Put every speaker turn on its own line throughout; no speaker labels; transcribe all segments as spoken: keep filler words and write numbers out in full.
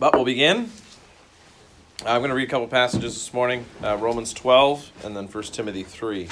But we'll begin. I'm going to read a couple passages this morning. Uh, Romans twelve and then First Timothy three.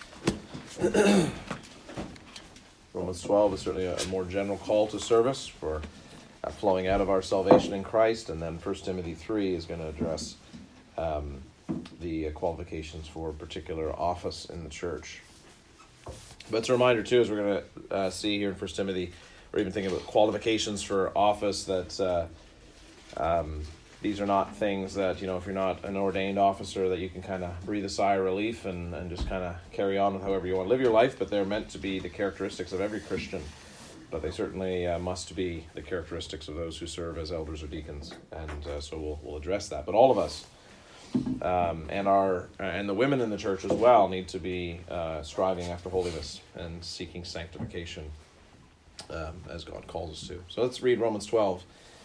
Romans twelve is certainly a, a more general call to service for uh, flowing out of our salvation in Christ. And then First Timothy three is going to address um, the uh, qualifications for a particular office in the church. But it's a reminder, too, as we're going to uh, see here in First Timothy, we're even thinking about qualifications for office, that uh, um, these are not things that, you know, if you're not an ordained officer, that you can kind of breathe a sigh of relief and, and just kind of carry on with however you want to live your life, but they're meant to be the characteristics of every Christian. But they certainly uh, must be the characteristics of those who serve as elders or deacons, and uh, so we'll we'll address that. But all of us, um, and our and the women in the church as well, need to be uh, striving after holiness and seeking sanctification um, as God calls us to. So let's read Romans twelve.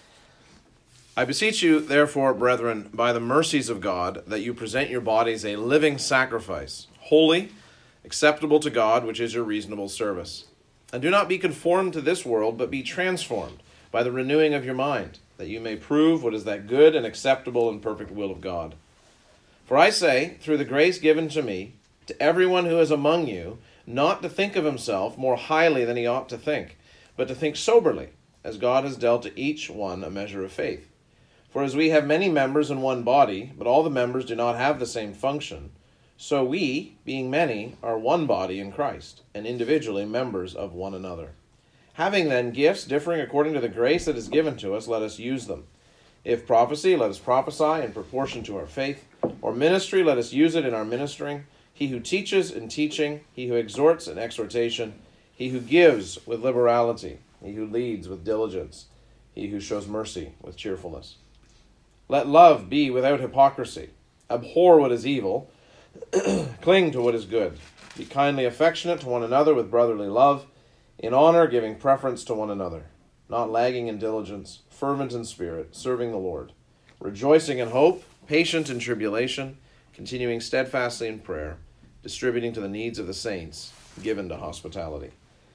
I beseech you, therefore, brethren, by the mercies of God, that you present your bodies a living sacrifice, holy, acceptable to God, which is your reasonable service. And do not be conformed to this world, but be transformed by the renewing of your mind, that you may prove what is that good and acceptable and perfect will of God. For I say, through the grace given to me, to everyone who is among you, not to think of himself more highly than he ought to think, but to think soberly, as God has dealt to each one a measure of faith. For as we have many members in one body, but all the members do not have the same function, so we, being many, are one body in Christ, and individually members of one another. Having then gifts differing according to the grace that is given to us, let us use them. If prophecy, let us prophesy in proportion to our faith. Or ministry, let us use it in our ministering. He who teaches in teaching, he who exhorts in exhortation, he who gives with liberality, he who leads with diligence, he who shows mercy with cheerfulness. Let love be without hypocrisy. Abhor what is evil. Cling to what is good. Be kindly affectionate to one another with brotherly love, in honor giving preference to one another, not lagging in diligence, fervent in spirit, serving the Lord, rejoicing in hope, patient in tribulation, continuing steadfastly in prayer, distributing to the needs of the saints, given to hospitality.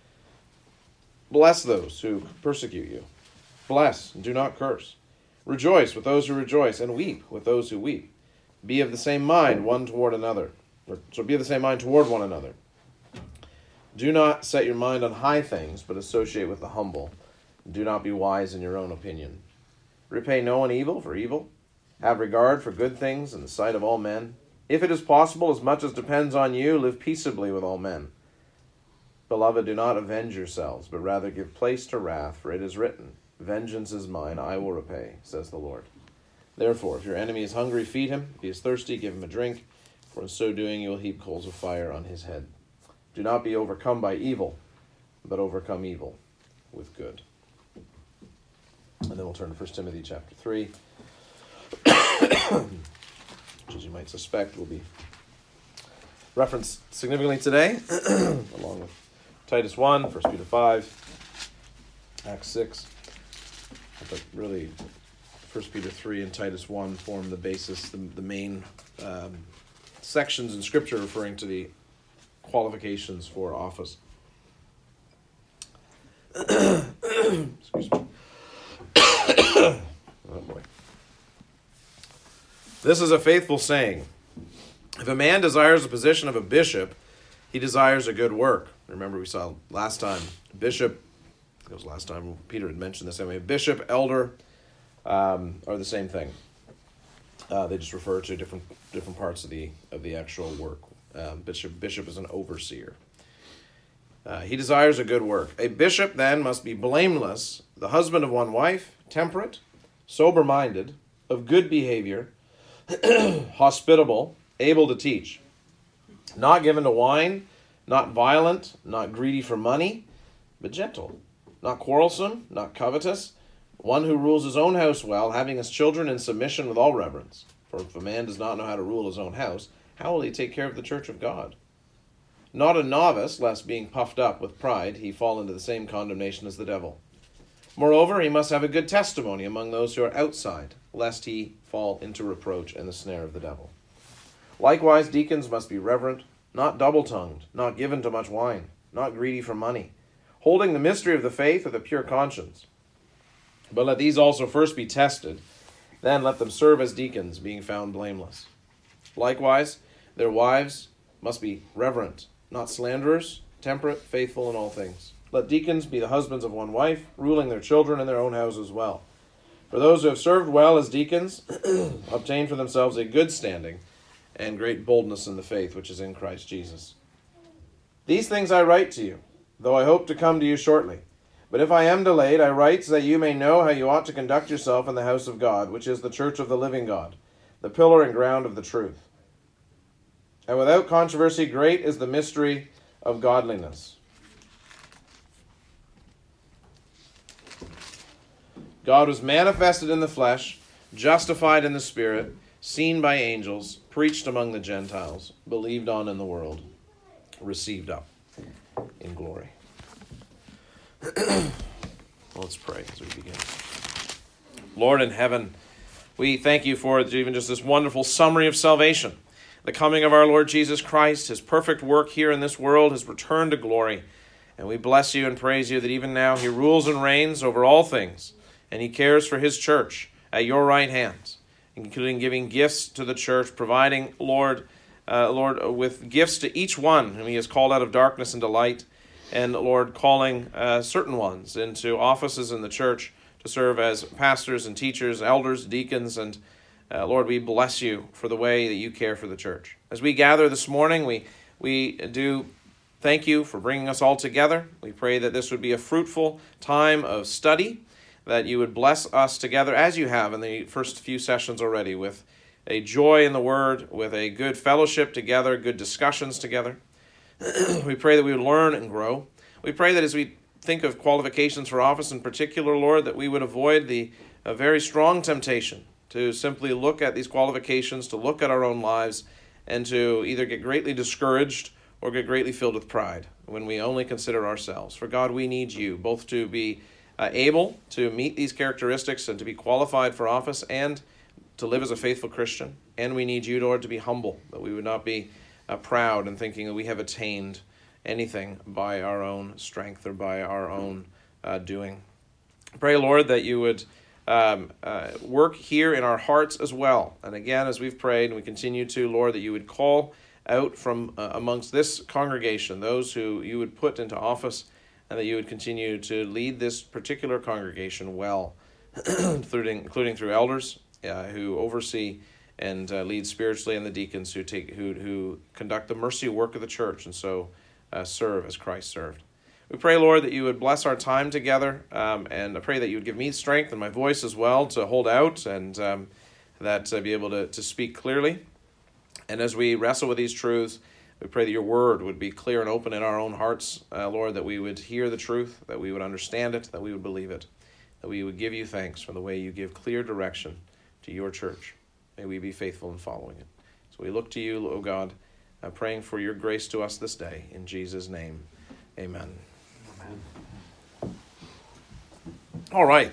Bless those who persecute you. Bless and do not curse. Rejoice with those who rejoice, and weep with those who weep. Be of the same mind one toward another. Or, so be of the same mind toward one another. Do not set your mind on high things, but associate with the humble. Do not be wise in your own opinion. Repay no one evil for evil. Have regard for good things in the sight of all men. If it is possible, as much as depends on you, live peaceably with all men. Beloved, do not avenge yourselves, but rather give place to wrath, for it is written, Vengeance is mine, I will repay, says the Lord. Therefore, if your enemy is hungry, feed him. If he is thirsty, give him a drink, for in so doing you will heap coals of fire on his head. Do not be overcome by evil, but overcome evil with good. And then we'll turn to First Timothy chapter three, which, as you might suspect, will be referenced significantly today, along with Titus one, First Peter five, Acts six. But really, First Peter three and Titus one form the basis, the, the main um, sections in Scripture referring to the qualifications for office. Excuse me. Oh boy. This is a faithful saying. If a man desires the position of a bishop, he desires a good work. Remember, we saw last time, bishop, it was last time Peter had mentioned this anyway, bishop, elder, um, are the same thing. Uh, they just refer to different different parts of the of the actual work. Um, bishop bishop is an overseer. Uh, he desires a good work. A bishop then must be blameless, the husband of one wife, temperate, sober-minded, of good behavior, hospitable, able to teach, not given to wine, not violent, not greedy for money, but gentle, not quarrelsome, not covetous, one who rules his own house well, having his children in submission with all reverence. For if a man does not know how to rule his own house, how will he take care of the church of God? Not a novice, lest being puffed up with pride, he fall into the same condemnation as the devil. Moreover, he must have a good testimony among those who are outside, lest he fall into reproach and the snare of the devil. Likewise, deacons must be reverent, not double-tongued, not given to much wine, not greedy for money, holding the mystery of the faith with a pure conscience. But let these also first be tested, Then let them serve as deacons, being found blameless. Likewise, their wives must be reverent, not slanderers, temperate, faithful in all things. Let deacons be the husbands of one wife, ruling their children and their own houses well. For those who have served well as deacons obtain for themselves a good standing and great boldness in the faith which is in Christ Jesus. These things I write to you, though I hope to come to you shortly. But if I am delayed, I write so that you may know how you ought to conduct yourself in the house of God, which is the church of the living God, the pillar and ground of the truth. And without controversy, great is the mystery of godliness. God was manifested in the flesh, justified in the Spirit, seen by angels, preached among the Gentiles, believed on in the world, received up in glory. Let's pray as we begin. Lord in heaven, we thank you for even just this wonderful summary of salvation. The coming of our Lord Jesus Christ, his perfect work here in this world, his return to glory. And we bless you and praise you that even now he rules and reigns over all things, and he cares for his church at your right hand, including giving gifts to the church, providing, Lord, uh, Lord, with gifts to each one whom he has called out of darkness into light, and, Lord, calling uh, certain ones into offices in the church to serve as pastors and teachers, elders, deacons, and Uh, Lord, we bless you for the way that you care for the church. As we gather this morning, we we do thank you for bringing us all together. We pray that this would be a fruitful time of study, that you would bless us together as you have in the first few sessions already, with a joy in the word, with a good fellowship together, good discussions together. We pray that we would learn and grow. We pray that as we think of qualifications for office in particular, Lord, that we would avoid the a very strong temptation to simply look at these qualifications, to look at our own lives, and to either get greatly discouraged or get greatly filled with pride when we only consider ourselves. For God, we need you, both to be uh, able to meet these characteristics and to be qualified for office and to live as a faithful Christian. And we need you, Lord, to be humble, that we would not be uh, proud and thinking that we have attained anything by our own strength or by our own uh, doing. Pray, Lord, that you would Um, uh, work here in our hearts as well. And again, as we've prayed and we continue to, Lord, that you would call out from uh, amongst this congregation those who you would put into office, and that you would continue to lead this particular congregation well, including, including through elders uh, who oversee and uh, lead spiritually, and the deacons who take who who conduct the mercy work of the church and so uh, serve as Christ served. We pray, Lord, that you would bless our time together, um, and I pray that you would give me strength and my voice as well to hold out and um, that uh, be able to, to speak clearly. And as we wrestle with these truths, we pray that your word would be clear and open in our own hearts, uh, Lord, that we would hear the truth, that we would understand it, that we would believe it, that we would give you thanks for the way you give clear direction to your church. May we be faithful in following it. So we look to you, O God, uh, praying for your grace to us this day. In Jesus' name, amen. All right.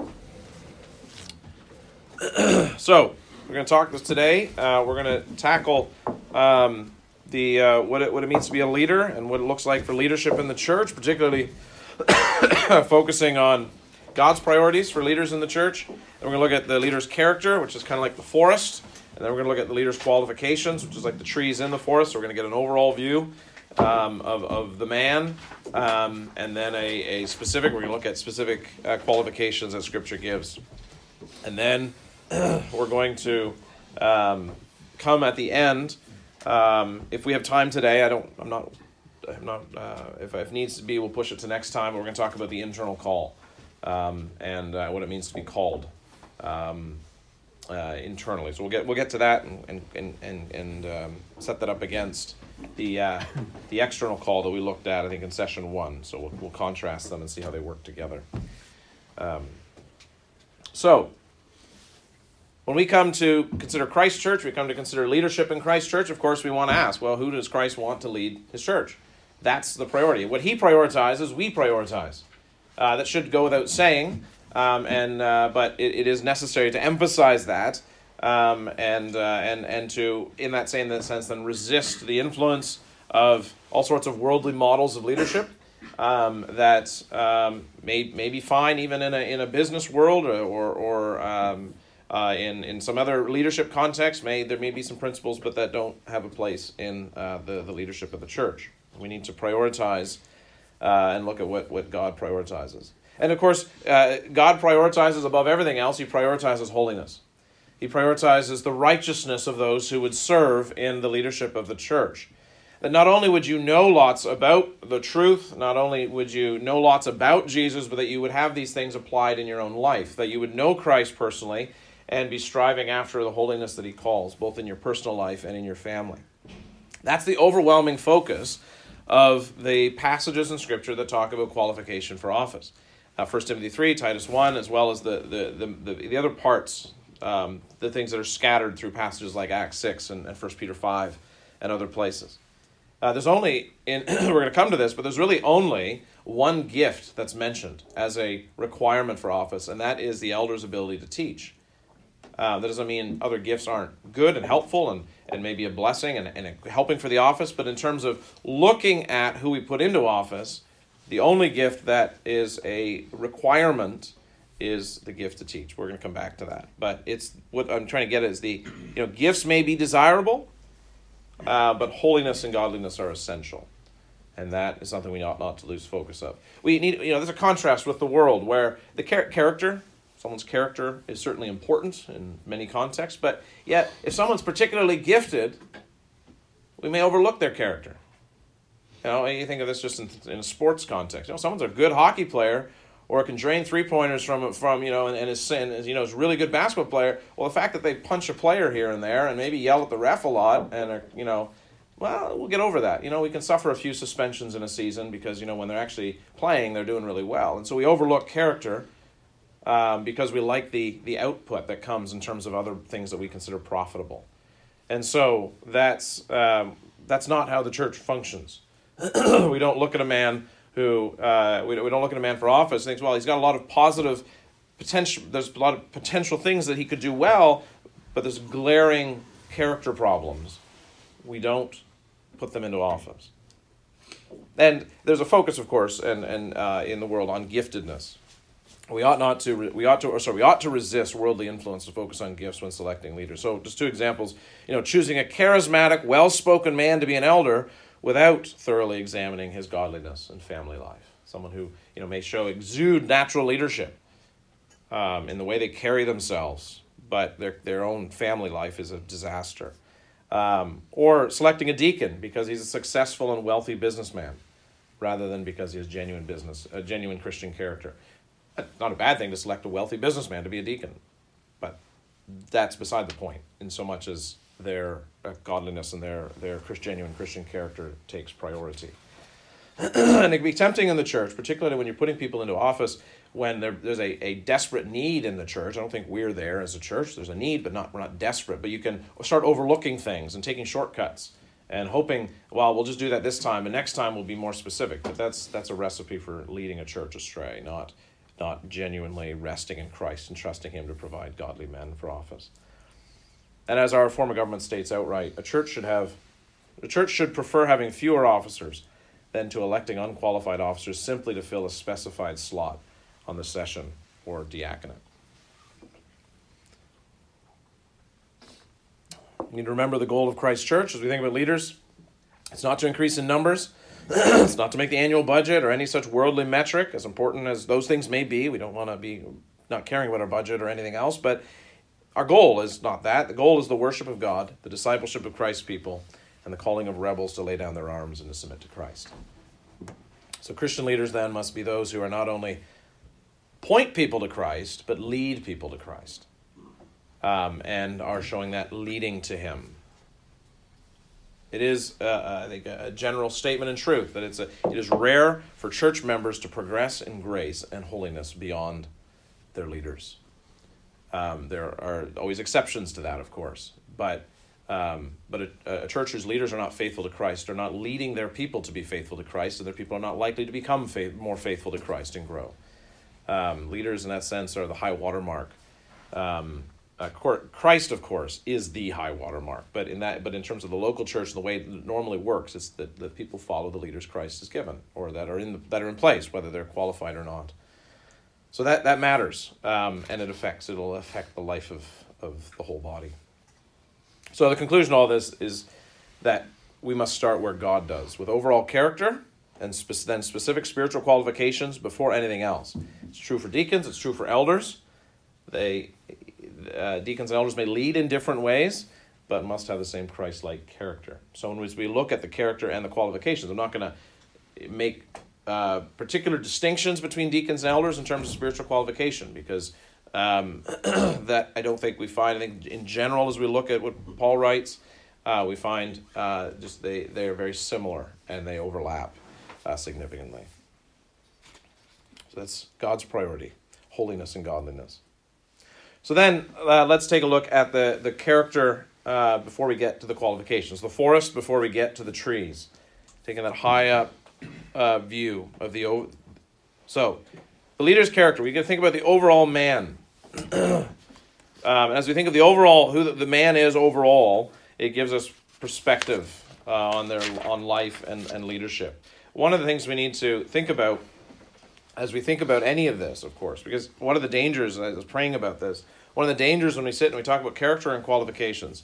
So we're going to talk this today. Uh, we're going to tackle um, the uh, what it what it means to be a leader and what it looks like for leadership in the church, particularly focusing on God's priorities for leaders in the church. And we're going to look at the leader's character, which is kind of like the forest, and then we're going to look at the leader's qualifications, which is like the trees in the forest. So we're going to get an overall view Um, of, of the man, um, and then a, a specific, we're going to look at specific uh, qualifications that Scripture gives. And then we're going to um, come at the end, um, if we have time today, I don't, I'm not, I'm not, uh, if it needs to be, we'll push it to next time. We're going to talk about the internal call um, and uh, what it means to be called um, uh, internally. So we'll get we'll get to that and and and and, and um, set that up against the uh, the external call that we looked at, I think, in session one. So we'll, we'll contrast them and see how they work together. Um, so, when we come to consider Christ Church, we come to consider leadership in Christ Church, of course we want to ask, well, who does Christ want to lead his church? That's the priority. What he prioritizes, we prioritize. Uh, that should go without saying, um, and uh, but it, it is necessary to emphasize that. Um, and uh, and and to, in that same sense, then resist the influence of all sorts of worldly models of leadership um, that um, may may be fine even in a in a business world or or, or um, Uh, in, in some other leadership contexts, may there may be some principles, but that don't have a place in uh, the, the leadership of the church. We need to prioritize uh, and look at what, what God prioritizes. And of course, uh, God prioritizes above everything else, he prioritizes holiness. He prioritizes the righteousness of those who would serve in the leadership of the church. That not only would you know lots about the truth, not only would you know lots about Jesus, but that you would have these things applied in your own life, that you would know Christ personally and be striving after the holiness that he calls, both in your personal life and in your family. That's the overwhelming focus of the passages in Scripture that talk about qualification for office. Uh, First Timothy three, Titus one, as well as the, the, the, the, the other parts, um, the things that are scattered through passages like Acts six and, and First Peter five and other places. Uh, there's only, in we're going to come to this, but there's really only one gift that's mentioned as a requirement for office, and that is the elder's ability to teach. Uh, that doesn't mean other gifts aren't good and helpful and, and maybe a blessing and, and a helping for the office, but in terms of looking at who we put into office, the only gift that is a requirement is the gift to teach. We're going to come back to that. But it's what I'm trying to get at is the, you know, gifts may be desirable, uh, but holiness and godliness are essential. And that is something we ought not to lose focus of. We need, you know, there's a contrast with the world where the char- character, someone's character is certainly important in many contexts, but yet if someone's particularly gifted, we may overlook their character. You know, you think of this just in, in a sports context. You know, someone's a good hockey player, or can drain three-pointers from, from you know, and, and is, and, you know, is a really good basketball player. Well, the fact that they punch a player here and there and maybe yell at the ref a lot and, are, you know, well, we'll get over that. You know, we can suffer a few suspensions in a season because, you know, when they're actually playing, they're doing really well. And so we overlook character um, because we like the, the output that comes in terms of other things that we consider profitable. And so that's um, that's not how the church functions. We don't look at a man who, uh, we, we don't look at a man for office and think, well, he's got a lot of positive potential, there's a lot of potential things that he could do well, but there's glaring character problems. We don't put them into office. And there's a focus, of course, and, and uh, in the world on giftedness. We ought not to, we ought to, or sorry, we ought to resist worldly influence to focus on gifts when selecting leaders. So just two examples, you know, choosing a charismatic, well-spoken man to be an elder without thoroughly examining his godliness and family life. Someone who, you know, may show, exude natural leadership um, in the way they carry themselves, but their their own family life is a disaster. Um, or selecting a deacon because he's a successful and wealthy businessman, rather than because he has genuine business, a genuine Christian character. Not a bad thing to select a wealthy businessman to be a deacon, but that's beside the point, in so much as their uh, godliness and their, their Christ, genuine Christian character takes priority. And it can be tempting in the church, particularly when you're putting people into office, when there, there's a, a desperate need in the church. I don't think we're there as a church. There's a need, but not we're not desperate. But you can start overlooking things and taking shortcuts and hoping, well, we'll just do that this time, and next time we'll be more specific. But that's that's a recipe for leading a church astray, not not genuinely resting in Christ and trusting him to provide godly men for office. And as our form of government states outright, a church should have, a church should prefer having fewer officers than to electing unqualified officers simply to fill a specified slot on the session or diaconate. We need to remember the goal of Christ's church as we think about leaders. It's not to increase in numbers. It's not to make the annual budget or any such worldly metric, as important as those things may be. We don't want to be not caring about our budget or anything else, but our goal is not that. The goal is the worship of God, the discipleship of Christ's people, and the calling of rebels to lay down their arms and to submit to Christ. So Christian leaders then must be those who are not only point people to Christ, but lead people to Christ, um, and are showing that leading to him. It is, uh, I think, a general statement in truth that it's a, it is rare for church members to progress in grace and holiness beyond their leaders. Um, there are always exceptions to that, of course, but um, but a, a church whose leaders are not faithful to Christ are not leading their people to be faithful to Christ, and their people are not likely to become faith, more faithful to Christ and grow. Um, leaders, in that sense, are the high water mark. Um, Uh, Christ, of course, is the high water mark, but in that, but in terms of the local church, the way it normally works is that, that people follow the leaders Christ has given, or that are in the, that are in place, whether they're qualified or not. So that, that matters, um, and it affects, it'll affect the life of, of the whole body. So the conclusion of all this is that we must start where God does, with overall character and spe- then specific spiritual qualifications before anything else. It's true for deacons, it's true for elders. They, uh, deacons and elders may lead in different ways, but must have the same Christ-like character. So when we look at the character and the qualifications, I'm not going to make uh, particular distinctions between deacons and elders in terms of spiritual qualification, because um, that I don't think we find. I think in general, as we look at what Paul writes, uh, we find uh, just they, they are very similar and they overlap uh, significantly. So that's God's priority, holiness and godliness. So then uh, let's take a look at the, the character uh, before we get to the qualifications. The forest before we get to the trees. Taking that high up uh, view of the... O- so, the leader's character. We can think about the overall man. um, as we think of the overall, who the, the man is overall, it gives us perspective uh, on their on life and, and leadership. One of the things we need to think about as we think about any of this, of course, because one of the dangers, I was praying about this, one of the dangers when we sit and we talk about character and qualifications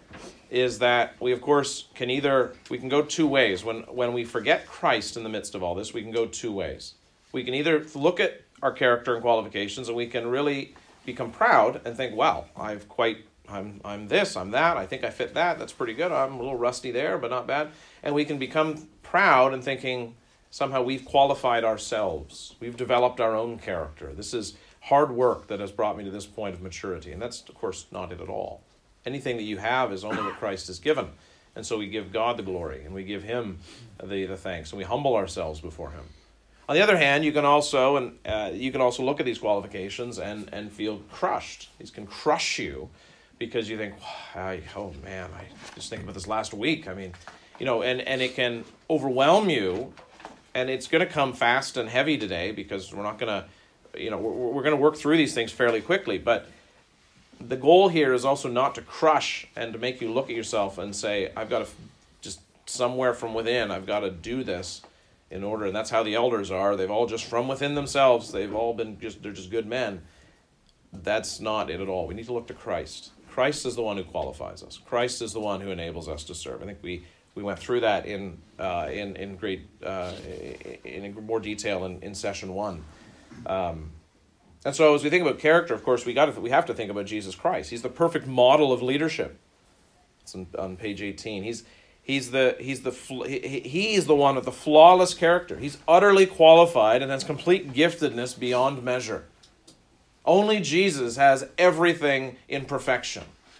is that we, of course, can either, we can go two ways. When, when we forget Christ in the midst of all this, we can go two ways. We can either look at our character and qualifications and we can really become proud and think, wow, I've quite, I'm, I'm this, I'm that, I think I fit that, that's pretty good, I'm a little rusty there, but not bad. And we can become proud and thinking, somehow we've qualified ourselves. We've developed our own character. This is hard work that has brought me to this point of maturity. And that's, of course, not it at all. Anything that you have is only what Christ has given. And so we give God the glory and we give him the, the thanks and we humble ourselves before him. On the other hand, you can also and uh, you can also look at these qualifications and, and feel crushed. These can crush you because you think, I, oh man, I just think about this last week. I mean, you know, and, and it can overwhelm you. And it's going to come fast and heavy today because we're not going to, you know, we're, we're going to work through these things fairly quickly. But the goal here is also not to crush and to make you look at yourself and say, I've got to just somewhere from within, I've got to do this in order. And that's how the elders are. They've all just from within themselves. They've all been just, they're just good men. That's not it at all. We need to look to Christ. Christ is the one who qualifies us. Christ is the one who enables us to serve. I think we We went through that in uh, in in great uh, in more detail in, in session one, um, and so as we think about character, of course, we got to we have to think about Jesus Christ. He's the perfect model of leadership. It's on, on page eighteen. He's he's the he's the he, he is the one with the flawless character. He's utterly qualified and has complete giftedness beyond measure. Only Jesus has everything in perfection.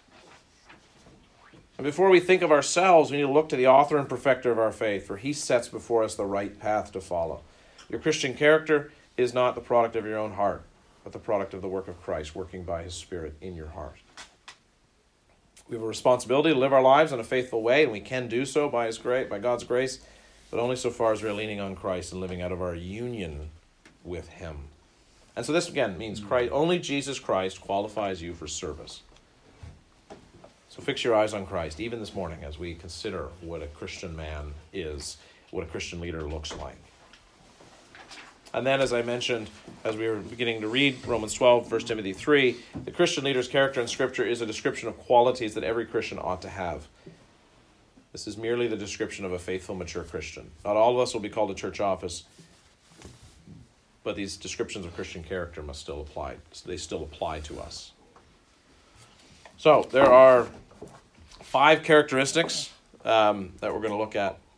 And before we think of ourselves, we need to look to the author and perfecter of our faith, for he sets before us the right path to follow. Your Christian character is not the product of your own heart, but the product of the work of Christ working by his Spirit in your heart. We have a responsibility to live our lives in a faithful way, and we can do so by his grace, by God's grace, but only so far as we're leaning on Christ and living out of our union with him. And so this, again, means Christ, only Jesus Christ qualifies you for service. So fix your eyes on Christ, even this morning, as we consider what a Christian man is, what a Christian leader looks like. And then, as I mentioned, as we were beginning to read Romans twelve, First Timothy three, the Christian leader's character in Scripture is a description of qualities that every Christian ought to have. This is merely the description of a faithful, mature Christian. Not all of us will be called to church office, but these descriptions of Christian character must still apply. They still apply to us. So, there are five characteristics um, that we're going to look at.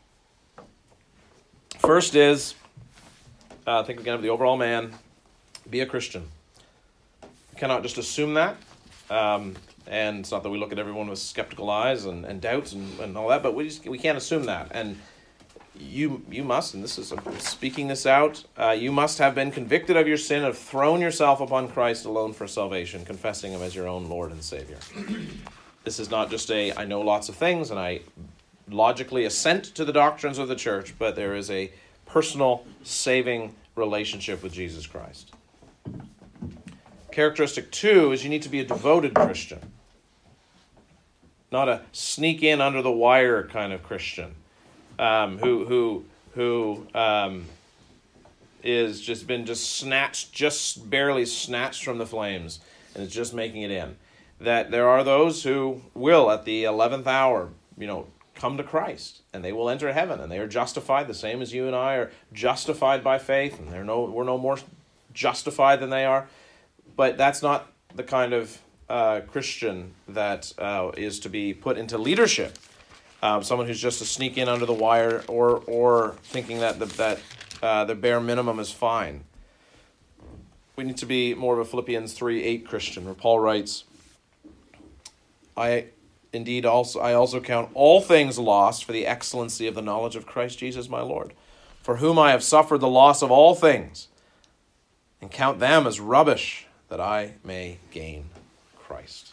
First is, uh, think again of the overall man, be a Christian. We cannot just assume that. Um, and it's not that we look at everyone with skeptical eyes and, and doubts and, and all that, but we just, we can't assume that. And you you must, and this is I'm speaking this out, uh, you must have been convicted of your sin, have thrown yourself upon Christ alone for salvation, confessing him as your own Lord and Savior. This is not just a, I know lots of things and I logically assent to the doctrines of the church, but there is a personal, saving relationship with Jesus Christ. Characteristic two is you need to be a devoted Christian. Not a sneak in under the wire kind of Christian. Um, who who who um, is just been just snatched, just barely snatched from the flames, and is just making it in. That there are those who will, at the eleventh hour, you know, come to Christ, and they will enter heaven, and they are justified, the same as you and I are justified by faith, and they're no, we're no more justified than they are. But that's not the kind of uh, Christian that uh, is to be put into leadership. Um, someone who's just to sneak in under the wire, or or thinking that the, that uh, the bare minimum is fine. We need to be more of a Philippians three eight Christian, where Paul writes, I indeed also I also count all things lost for the excellency of the knowledge of Christ Jesus my Lord, for whom I have suffered the loss of all things, and count them as rubbish, that I may gain Christ.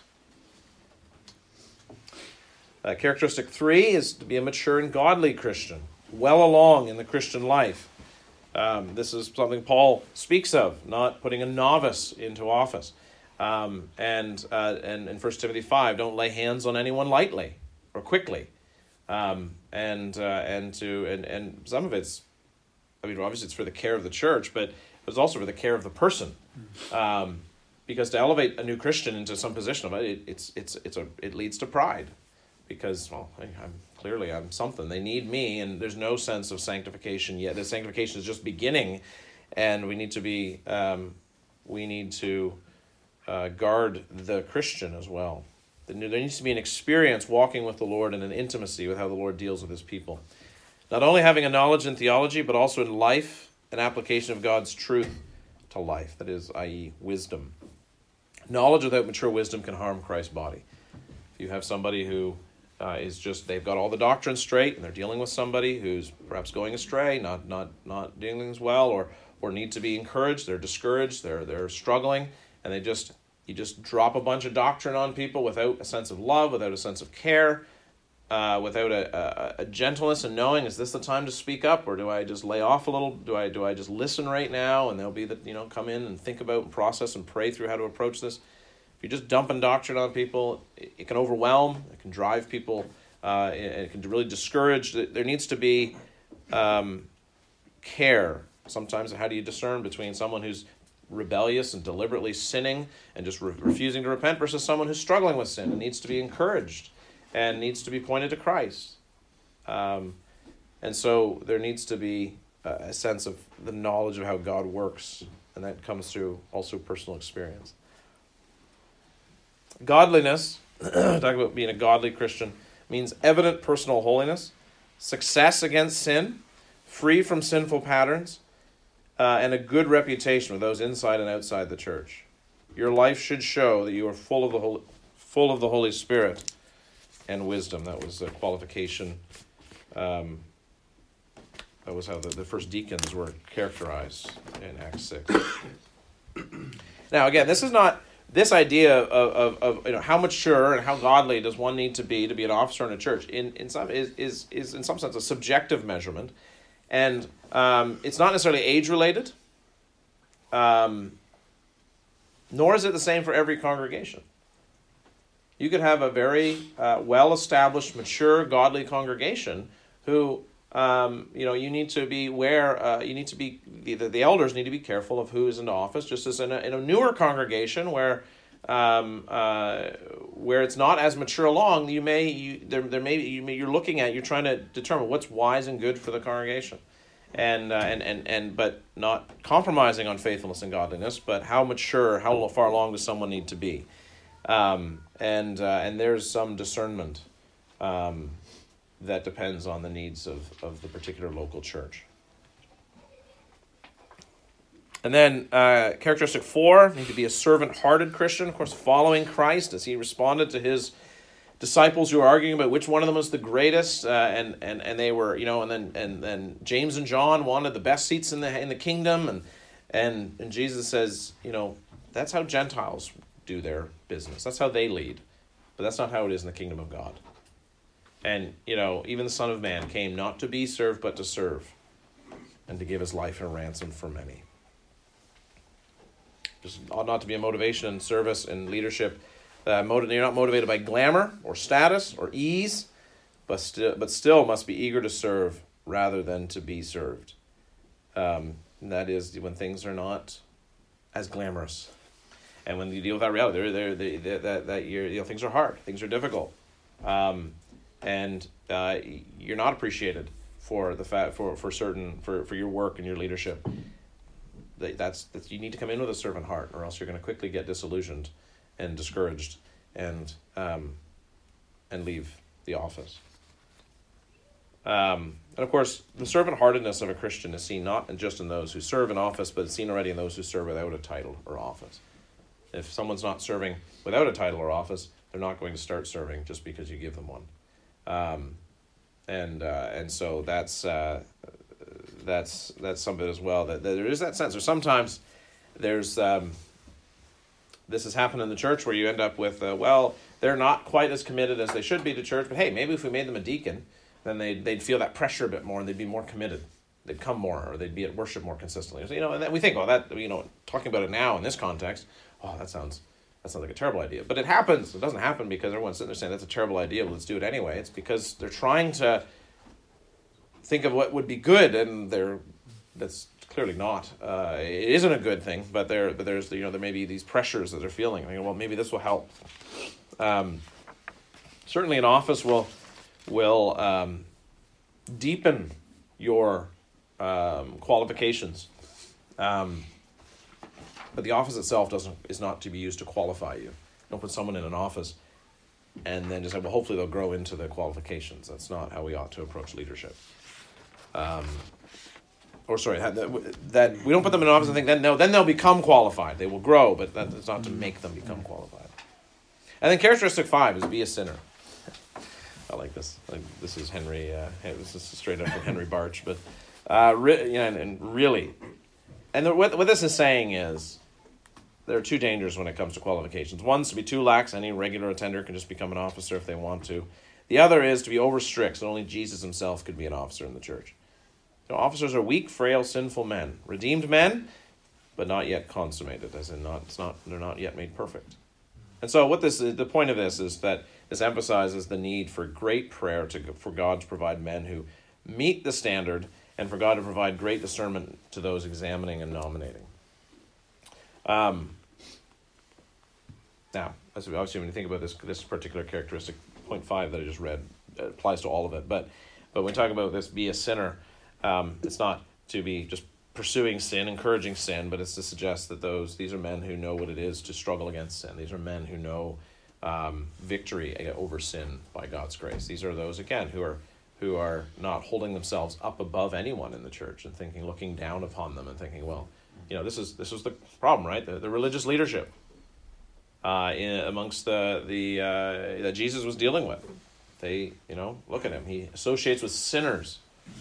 Uh, characteristic three is to be a mature and godly Christian, well along in the Christian life. Um, this is something Paul speaks of, not putting a novice into office. Um, and, uh, and in First Timothy five, don't lay hands on anyone lightly or quickly. Um, and uh, and to and, and some of it's, I mean, obviously it's for the care of the church, but it's also for the care of the person. Um, because to elevate a new Christian into some position of it, it it's it's it's a it leads to pride. Because, well, I'm clearly I'm something. They need me, and there's no sense of sanctification yet. The sanctification is just beginning, and we need to be um, we need to uh, guard the Christian as well. There needs to be an experience walking with the Lord and an intimacy with how the Lord deals with his people. Not only having a knowledge in theology, but also in life, an application of God's truth to life. That is, that is, wisdom. Knowledge without mature wisdom can harm Christ's body. If you have somebody who Uh, is just they've got all the doctrine straight, and they're dealing with somebody who's perhaps going astray, not not not doing things well, or or need to be encouraged. They're discouraged. They're they're struggling, and they just you just drop a bunch of doctrine on people without a sense of love, without a sense of care, uh, without a, a, a gentleness and knowing, is this the time to speak up, or do I just lay off a little? Do I do I just listen right now, and they'll be the you know come in and think about and process and pray through how to approach this. If you're just dumping doctrine on people, it, it can overwhelm, it can drive people, uh, it, it can really discourage. There needs to be um, care. Sometimes, how do you discern between someone who's rebellious and deliberately sinning and just re- refusing to repent versus someone who's struggling with sin and needs to be encouraged and needs to be pointed to Christ? Um, and so there needs to be a sense of the knowledge of how God works, and that comes through also personal experience. Godliness, talk about being a godly Christian, means evident personal holiness, success against sin, free from sinful patterns, uh, and a good reputation with those inside and outside the church. Your life should show that you are full of the Holy, full of the Holy Spirit and wisdom. That was a qualification. Um, that was how the, the first deacons were characterized in Acts six. Now, again, this is not... This idea of, of, of you know how mature and how godly does one need to be to be an officer in a church in, in some is, is is in some sense a subjective measurement, and um, it's not necessarily age related. Um, nor is it the same for every congregation. You could have a very uh, well established, mature, godly congregation who um, you know you need to be aware. Uh, you need to be the, the elders need to be careful of who is in office. Just as in a, in a newer congregation where um, uh, where it's not as mature along, you may you there there may you may, you're looking at you're trying to determine what's wise and good for the congregation, and uh, and and and but not compromising on faithfulness and godliness. But how mature, how far along does someone need to be? Um, and uh, and there's some discernment. Um, that depends on the needs of, of the particular local church. And then uh, characteristic four, need to be a servant-hearted Christian, of course, following Christ as he responded to his disciples who were arguing about which one of them was the greatest, uh, and, and, and they were, you know, and then and then James and John wanted the best seats in the in the kingdom, and and and Jesus says, you know, that's how Gentiles do their business. That's how they lead, but that's not how it is in the kingdom of God. And, you know, even the Son of Man came not to be served, but to serve, and to give his life a ransom for many. Just ought not to be a motivation in service and leadership. Uh, motiv- you're not motivated by glamour or status or ease, but, sti- but still must be eager to serve rather than to be served. Um, And that is when things are not as glamorous. And when you deal with that reality, they're, they're, they're, that, that you're, you know, things are hard, things are difficult. Um, and uh, you're not appreciated for the fact for, for certain for, for your work and your leadership. That's, that's you need to come in with a servant heart, or else you're going to quickly get disillusioned and discouraged and um, and leave the office. Um, and of course, the servant-heartedness of a Christian is seen not just in those who serve in office, but it's seen already in those who serve without a title or office. If someone's not serving without a title or office, they're not going to start serving just because you give them one. Um, and uh, and so that's uh, that's that's something as well. That, that there is that sense. Or sometimes there's um, this has happened in the church where you end up with uh, well, they're not quite as committed as they should be to church, but hey, maybe if we made them a deacon, then they'd they'd feel that pressure a bit more and they'd be more committed. They'd come more, or they'd be at worship more consistently. So, you know, and then we think, well, that you know, talking about it now in this context, oh, that sounds that sounds like a terrible idea. But it happens. It doesn't happen because everyone's sitting there saying that's a terrible idea. Well, let's do it anyway. It's because they're trying to think of what would be good, and they're that's clearly not. Uh, it isn't a good thing, but there, but there's you know there may be these pressures that they're feeling. I mean, well, maybe this will help. Um, certainly, an office will will um, deepen your um, qualifications. Um, But the office itself doesn't is not to be used to qualify you. Don't put someone in an office and then just say, well, hopefully they'll grow into the qualifications. That's not how we ought to approach leadership. Um, or sorry, that, that we don't put them in an office and think, then, no, then they'll become qualified. They will grow, but that's not to make them become qualified. And then characteristic five is be a sinner. I like this. Like, this is Henry, uh, this is straight up from Henry Barch. But uh, re- you know, and, and really, and the, what, what this is saying is, there are two dangers when it comes to qualifications. One is to be too lax. Any regular attender can just become an officer if they want to. The other is to be over strict, so only Jesus himself could be an officer in the church. So officers are weak, frail, sinful men. Redeemed men, but not yet consummated, as in not, it's not they're not yet made perfect. And so what this the point of this is that this emphasizes the need for great prayer to for God to provide men who meet the standard, and for God to provide great discernment to those examining and nominating. Um, now, obviously, when you think about this this particular characteristic, point five that I just read, it applies to all of it. But but when we talk about this, be a sinner, um, it's not to be just pursuing sin, encouraging sin, but it's to suggest that those these are men who know what it is to struggle against sin. These are men who know um, victory over sin by God's grace. These are those, again, who are who are not holding themselves up above anyone in the church and thinking, looking down upon them and thinking, well, you know, this is this was the problem, right? The, the religious leadership uh, in, amongst the the uh, that Jesus was dealing with. They, you know, look at him. He associates with sinners.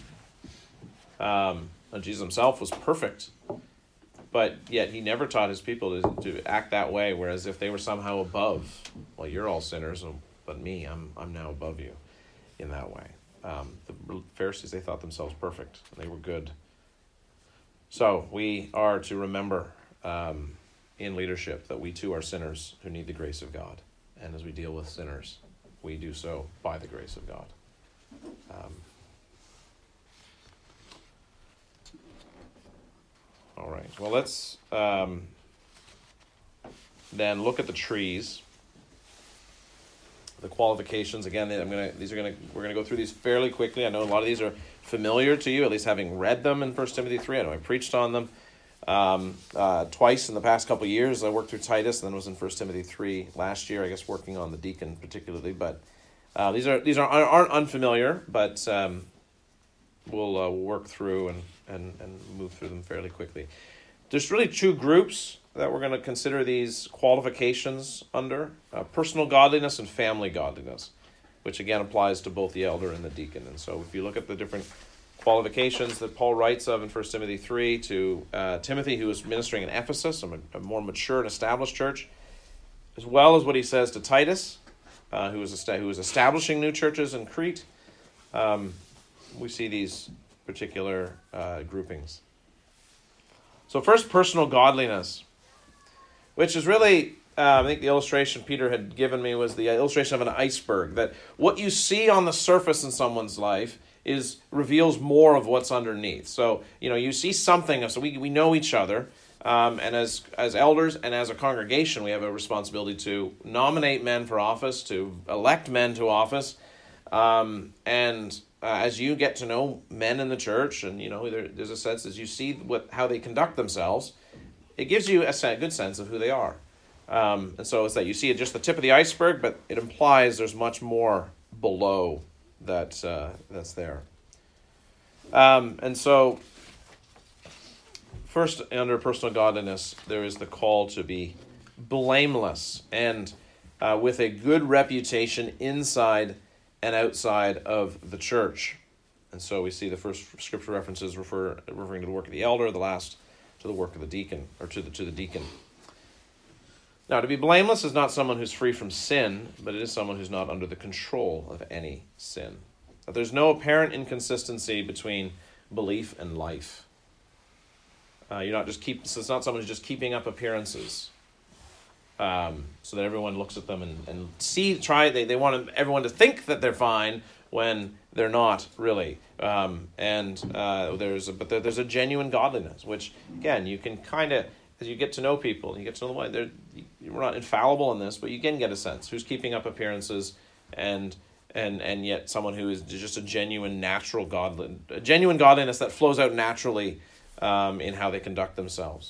Um, and Jesus himself was perfect, but yet he never taught his people to, to act that way. Whereas if they were somehow above, well, you're all sinners, but me, I'm I'm now above you, in that way. Um, the Pharisees, they thought themselves perfect. They were good. So we are to remember um, in leadership that we too are sinners who need the grace of God. And as we deal with sinners, we do so by the grace of God. Um, all right. Well, let's um, then look at the trees. The qualifications. Again, I'm gonna. These are gonna. We're gonna go through these fairly quickly. I know a lot of these are familiar to you, at least having read them in First Timothy three. I know I preached on them um, uh, twice in the past couple of years. I worked through Titus, and then was in First Timothy three last year. I guess working on the deacon particularly, but uh, these are these are aren't unfamiliar, but um, we'll uh, work through and, and and move through them fairly quickly. There's really two groups that we're going to consider these qualifications under, uh, personal godliness and family godliness, which again applies to both the elder and the deacon. And so if you look at the different qualifications that Paul writes of in First Timothy three to uh, Timothy, who was ministering in Ephesus, a, a more mature and established church, as well as what he says to Titus, uh, who, is who is establishing new churches in Crete, um, we see these particular uh, groupings. So first, personal godliness, which is really, uh, I think the illustration Peter had given me was the illustration of an iceberg, that what you see on the surface in someone's life is reveals more of what's underneath. So, you know, you see something of, so we, we know each other, um, and as as elders and as a congregation, we have a responsibility to nominate men for office, to elect men to office, um, and uh, as you get to know men in the church, and, you know, there, there's a sense as you see what how they conduct themselves, it gives you a good sense of who they are. Um, and so it's that you see just the tip of the iceberg, but it implies there's much more below that uh, that's there. Um, and so, first, under personal godliness, there is the call to be blameless and uh, with a good reputation inside and outside of the church. And so we see the first scripture references refer referring to the work of the elder, the last to the work of the deacon, or to the to the deacon. Now, to be blameless is not someone who's free from sin, but it is someone who's not under the control of any sin. That there's no apparent inconsistency between belief and life. Uh, you're not just keep. So it's not someone who's just keeping up appearances, um, so that everyone looks at them and, and see. Try. They they want everyone to think that they're fine when they're not really. Um, and uh, there's a, but there, there's a genuine godliness, which again you can kind of. As you get to know people, you get to know the way they're, we're not infallible in this, but you can get a sense who's keeping up appearances, and and and yet someone who is just a genuine, natural godly, a genuine godliness that flows out naturally um, in how they conduct themselves.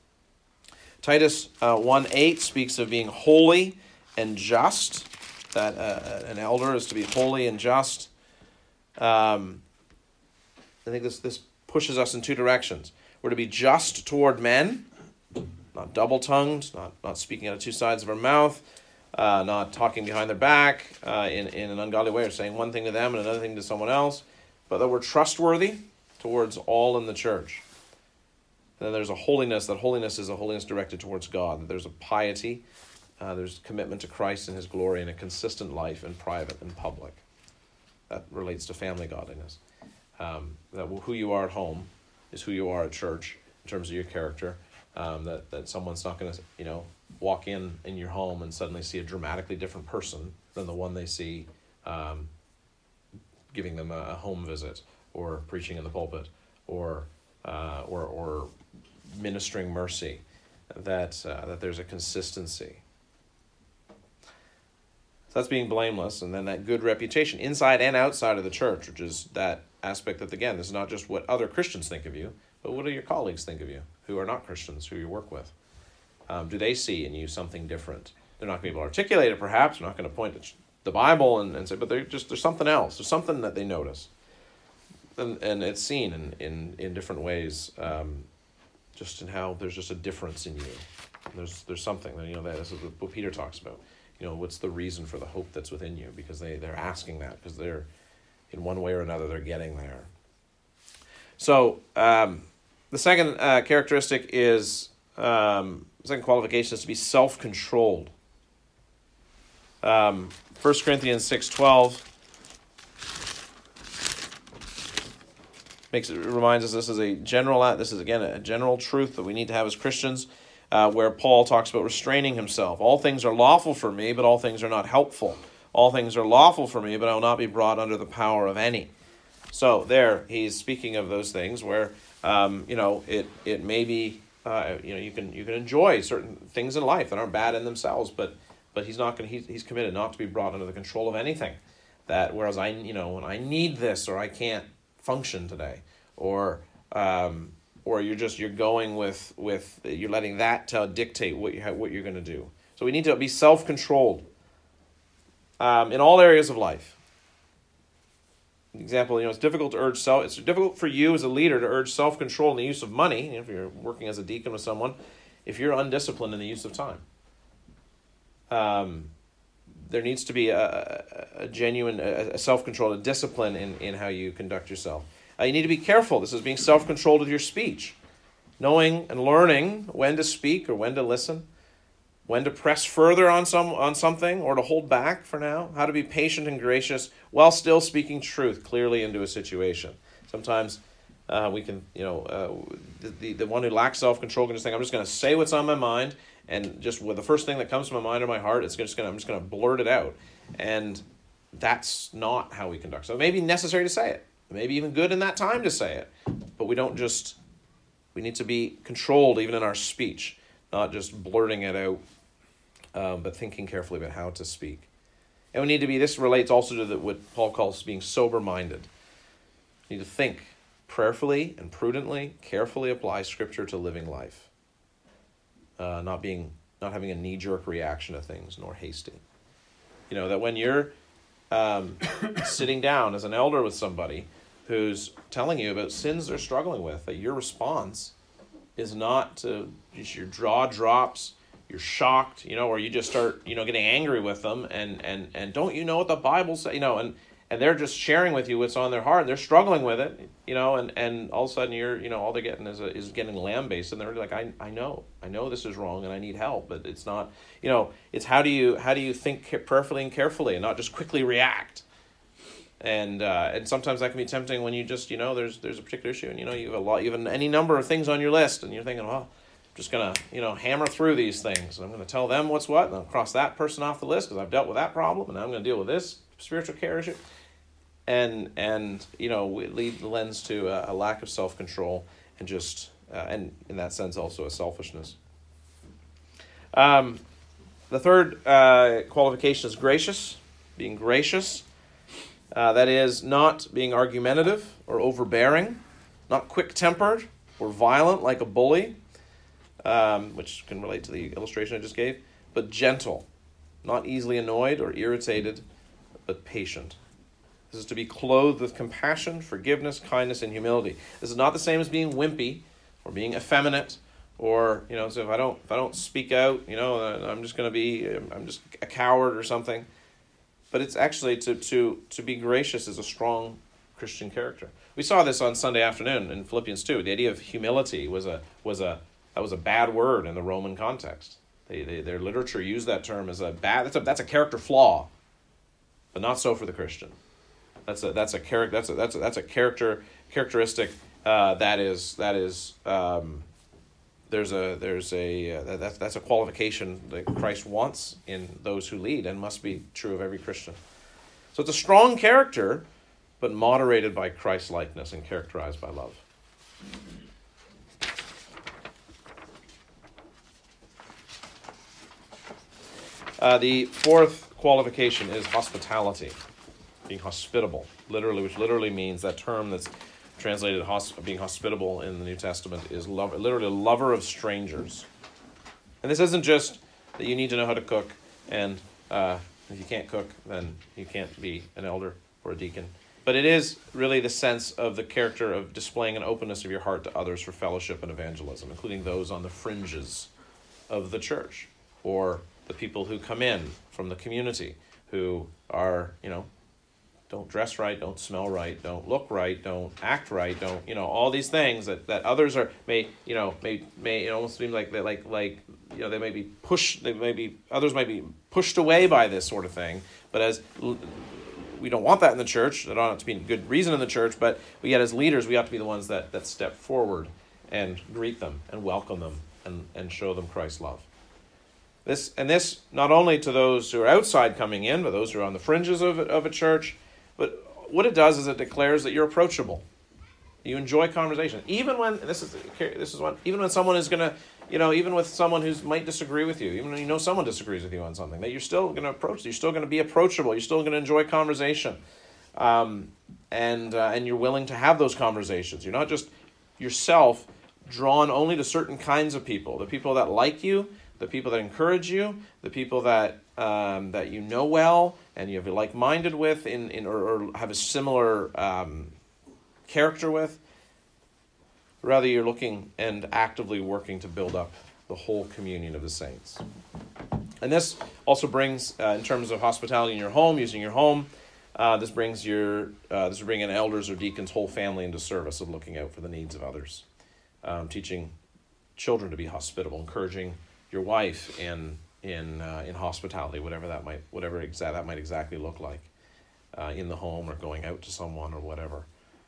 Titus uh, one eight speaks of being holy and just. That uh, an elder is to be holy and just. Um, I think this this pushes us in two directions. We're to be just toward men. Not double-tongued, not, not speaking out of two sides of our mouth, uh, not talking behind their back uh, in, in an ungodly way, or saying one thing to them and another thing to someone else, but that we're trustworthy towards all in the church. And then there's a holiness, that holiness is a holiness directed towards God, that there's a piety, uh, there's commitment to Christ and his glory, and a consistent life in private and public. That relates to family godliness. Um, that who you are at home is who you are at church in terms of your character. Um, that, that someone's not going to, you know, walk in in your home and suddenly see a dramatically different person than the one they see um, giving them a, a home visit or preaching in the pulpit or uh, or, or ministering mercy. That uh, that there's a consistency. So that's being blameless, and then that good reputation inside and outside of the church, which is that aspect that, again, this is not just what other Christians think of you, but what do your colleagues think of you, who are not Christians, who you work with? Um, do they see in you something different? They're not going to be able to articulate it, perhaps. They're not going to point to the Bible and, and say, but they're just there's something else. There's something that they notice. And, and it's seen in, in, in different ways, um, just in how there's just a difference in you. There's there's something, that, you know, that is what Peter talks about. You know, what's the reason for the hope that's within you? Because they, they're asking that, because they're, in one way or another, they're getting there. So, um, the second uh, characteristic is, um, second qualification is to be self-controlled. Um, First Corinthians six twelve makes it reminds us this is a general this is again a general truth that we need to have as Christians, uh, where Paul talks about restraining himself. All things are lawful for me, but all things are not helpful. All things are lawful for me, but I will not be brought under the power of any. So there, he's speaking of those things where, um, you know, it it may be, uh, you know, you can you can enjoy certain things in life that aren't bad in themselves, but but he's not going. He's he's committed not to be brought under the control of anything. That whereas I, you know, when I need this or I can't function today, or um, or you're just you're going with with you're letting that tell, dictate what you what you're going to do. So we need to be self-controlled um, in all areas of life. Example, you know, it's difficult to urge self. It's difficult for you as a leader to urge self-control in the use of money. You know, if you're working as a deacon with someone, if you're undisciplined in the use of time, um, there needs to be a, a genuine a, a self-control, a discipline in, in how you conduct yourself. Uh, you need to be careful. This is being self-controlled with your speech, knowing and learning when to speak or when to listen, when to press further on some on something or to hold back for now, how to be patient and gracious while still speaking truth clearly into a situation. Sometimes uh, we can, you know, uh, the, the the one who lacks self-control can just think, I'm just going to say what's on my mind, and just with the first thing that comes to my mind or my heart, it's just going I'm just going to blurt it out, and that's not how we conduct. So it may be necessary to say it. It maybe even good in that time to say it. But we don't just, we need to be controlled even in our speech, not just blurting it out, um, but thinking carefully about how to speak. And we need to be, this relates also to the, what Paul calls being sober-minded. We need to think prayerfully and prudently, carefully apply Scripture to living life. Uh, not being, not having a knee-jerk reaction to things, nor hasty. You know, that when you're um, sitting down as an elder with somebody who's telling you about sins they're struggling with, that your response is not to, just your jaw drops, you're shocked, you know, or you just start, you know, getting angry with them, and and and don't you know what the Bible says, you know, and and they're just sharing with you what's on their heart, and they're struggling with it, you know, and and all of a sudden you're, you know, all they're getting is a, is getting lambasted, and they're like, I I know, I know this is wrong, and I need help, but it's not, you know, it's how do you how do you think prayerfully and carefully, and not just quickly react. And uh, and sometimes that can be tempting when you just, you know, there's there's a particular issue, and you know you have a lot, you have any number of things on your list, and you're thinking, well, I'm just gonna, you know, hammer through these things, and I'm gonna tell them what's what, and I'll cross that person off the list because I've dealt with that problem, and now I'm gonna deal with this spiritual care issue, and and you know, it lead lends to a, a lack of self control, and just uh, and in that sense also a selfishness. Um, the third uh, qualification is gracious, being gracious. Uh, that is, not being argumentative or overbearing, not quick-tempered or violent like a bully, um, which can relate to the illustration I just gave, but gentle, not easily annoyed or irritated, but patient. This is to be clothed with compassion, forgiveness, kindness, and humility. This is not the same as being wimpy or being effeminate, or, you know, so if I don't if I don't speak out, you know, I'm just going to be, I'm just a coward or something. But it's actually to, to, to be gracious is a strong Christian character. We saw this on Sunday afternoon in Philippians two. The idea of humility was a was a that was a bad word in the Roman context. They, they their literature used that term as a bad. That's a that's a character flaw, but not so for the Christian. That's a that's a character that's a that's a that's a character characteristic uh, that is that is. Um, There's a there's a uh, that's that's a qualification that Christ wants in those who lead, and must be true of every Christian. So it's a strong character, but moderated by Christ-likeness and characterized by love. Uh, the fourth qualification is hospitality, being hospitable. Literally, which literally means that term that's translated hosp- being hospitable in the New Testament is love, literally a lover of strangers. And this isn't just that you need to know how to cook, and uh, if you can't cook, then you can't be an elder or a deacon. But it is really the sense of the character of displaying an openness of your heart to others for fellowship and evangelism, including those on the fringes of the church, or the people who come in from the community who are, you know, don't dress right, don't smell right, don't look right, don't act right, don't, you know, all these things that, that others are, may, you know, may, may, it almost seems like they like, like, you know, they may be pushed, they may be, others might be pushed away by this sort of thing, but as, we don't want that in the church, there don't have to be good reason in the church, but we yet as leaders, we have to be the ones that, that step forward and greet them and welcome them and, and show them Christ's love. This, and this, not only to those who are outside coming in, but those who are on the fringes of, of a church. But what it does is it declares that you're approachable. You enjoy conversation, even when this is this is one. Even when someone is gonna, you know, even with someone who might disagree with you, even when you know someone disagrees with you on something, that you're still going to approach. You're still going to be approachable. You're still going to enjoy conversation, um, and uh, and you're willing to have those conversations. You're not just yourself drawn only to certain kinds of people. The people that like you, the people that encourage you, the people that um, that you know well and you have a like-minded with, in, in or, or have a similar um, character with. Rather, you're looking and actively working to build up the whole communion of the saints. And this also brings, uh, in terms of hospitality in your home, using your home, uh, this brings your uh, this will bring in elders or deacons' whole family into service of looking out for the needs of others, um, teaching children to be hospitable, encouraging your wife in in uh, in hospitality, whatever that might whatever exa- that might exactly look like, uh, in the home or going out to someone or whatever.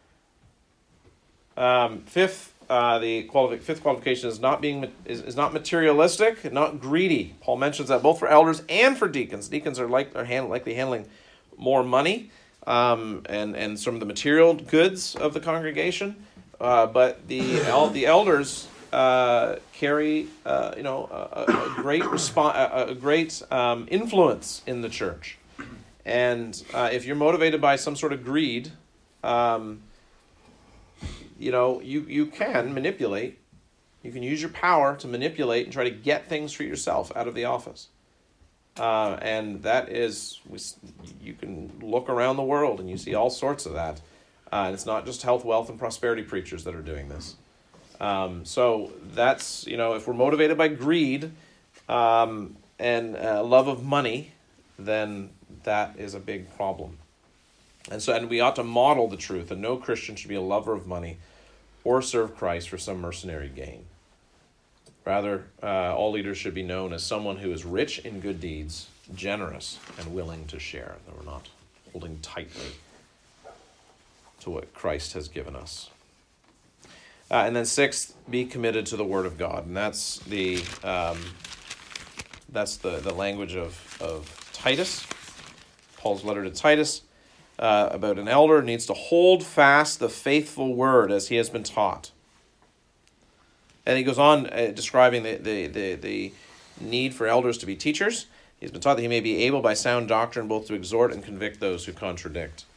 Um, fifth, uh, the quali- fifth qualification is not being is, is not materialistic, not greedy. Paul mentions that both for elders and for deacons. Deacons are like are hand, likely handling more money, um, and, and some of the material goods of the congregation, uh, but the el- the elders uh, carry uh, you know a, a great respo- a, a great um, influence in the church, and uh, if you're motivated by some sort of greed, um, you know you you can manipulate. You can use your power to manipulate and try to get things for yourself out of the office. Uh, and that is, you can look around the world and you see all sorts of that. Uh, and it's not just health, wealth, and prosperity preachers that are doing this. Um, so that's, you know, if we're motivated by greed um, and uh, love of money, then that is a big problem. And so, and we ought to model the truth that no Christian should be a lover of money or serve Christ for some mercenary gain. Rather, uh, all leaders should be known as someone who is rich in good deeds, generous, and willing to share. That we're not holding tightly to what Christ has given us. Uh, and then sixth, be committed to the Word of God. And that's the um, that's the, the language of, of Titus, Paul's letter to Titus, uh, about an elder needs to hold fast the faithful word as he has been taught. And he goes on uh, describing the, the, the, the need for elders to be teachers. He's been taught that he may be able by sound doctrine both to exhort and convict those who contradict.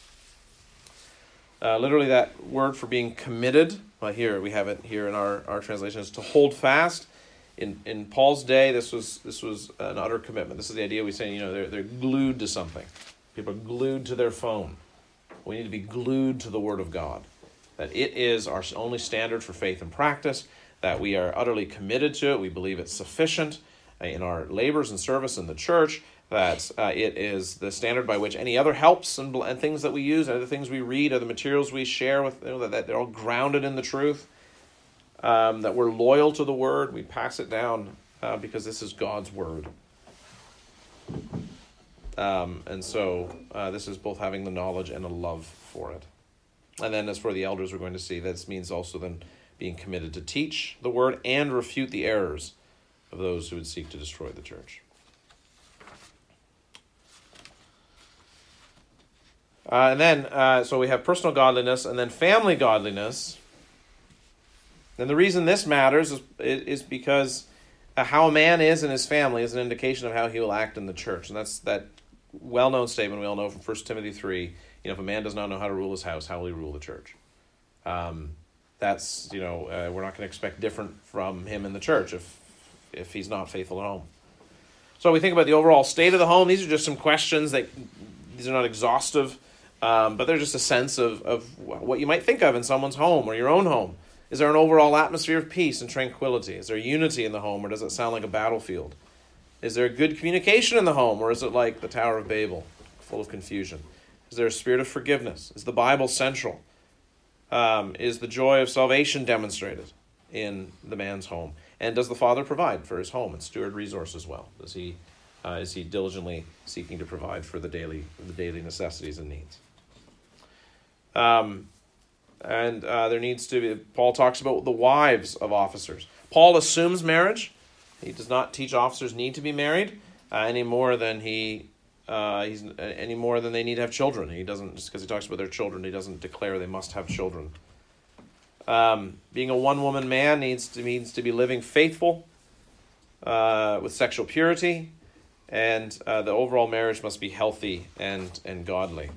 Uh, literally that word for being committed, well here we have it here in our, our translation, is to hold fast. In in Paul's day, this was this was an utter commitment. This is the idea we say, you know, they're, they're glued to something. People are glued to their phone. We need to be glued to the Word of God. That it is our only standard for faith and practice, that we are utterly committed to it. We believe it's sufficient in our labors and service in the church, that uh, it is the standard by which any other helps and, and things that we use, other things we read, other materials we share with, you know, that, that they're all grounded in the truth, um, that we're loyal to the Word, we pass it down uh, because this is God's Word. Um, and so uh, this is both having the knowledge and a love for it. And then as for the elders, we're going to see this means also then being committed to teach the Word and refute the errors of those who would seek to destroy the church. Uh, and then, uh, so we have personal godliness and then family godliness. And the reason this matters is, is because uh, how a man is in his family is an indication of how he will act in the church. And that's that well-known statement we all know from First Timothy three. You know, if a man does not know how to rule his house, how will he rule the church? Um, that's, you know, uh, we're not going to expect different from him in the church if if he's not faithful at home. So we think about the overall state of the home. These are just some questions that, these are not exhaustive, um, but they're just a sense of, of what you might think of in someone's home or your own home. Is there an overall atmosphere of peace and tranquility? Is there unity in the home, or does it sound like a battlefield? Is there good communication in the home, or is it like the Tower of Babel, full of confusion? Is there a spirit of forgiveness? Is the Bible central? Um, is the joy of salvation demonstrated in the man's home? And does the father provide for his home and steward resources well? Does he, uh, is he diligently seeking to provide for the daily, the daily necessities and needs? Um, and uh, there needs to be, Paul talks about the wives of officers. Paul assumes marriage. He does not teach officers need to be married uh, any more than he, uh, he's any more than they need to have children. He doesn't, just because he talks about their children, he doesn't declare they must have children. Um, being a one-woman man needs to means to be living faithful uh, with sexual purity, and uh, the overall marriage must be healthy and, and godly.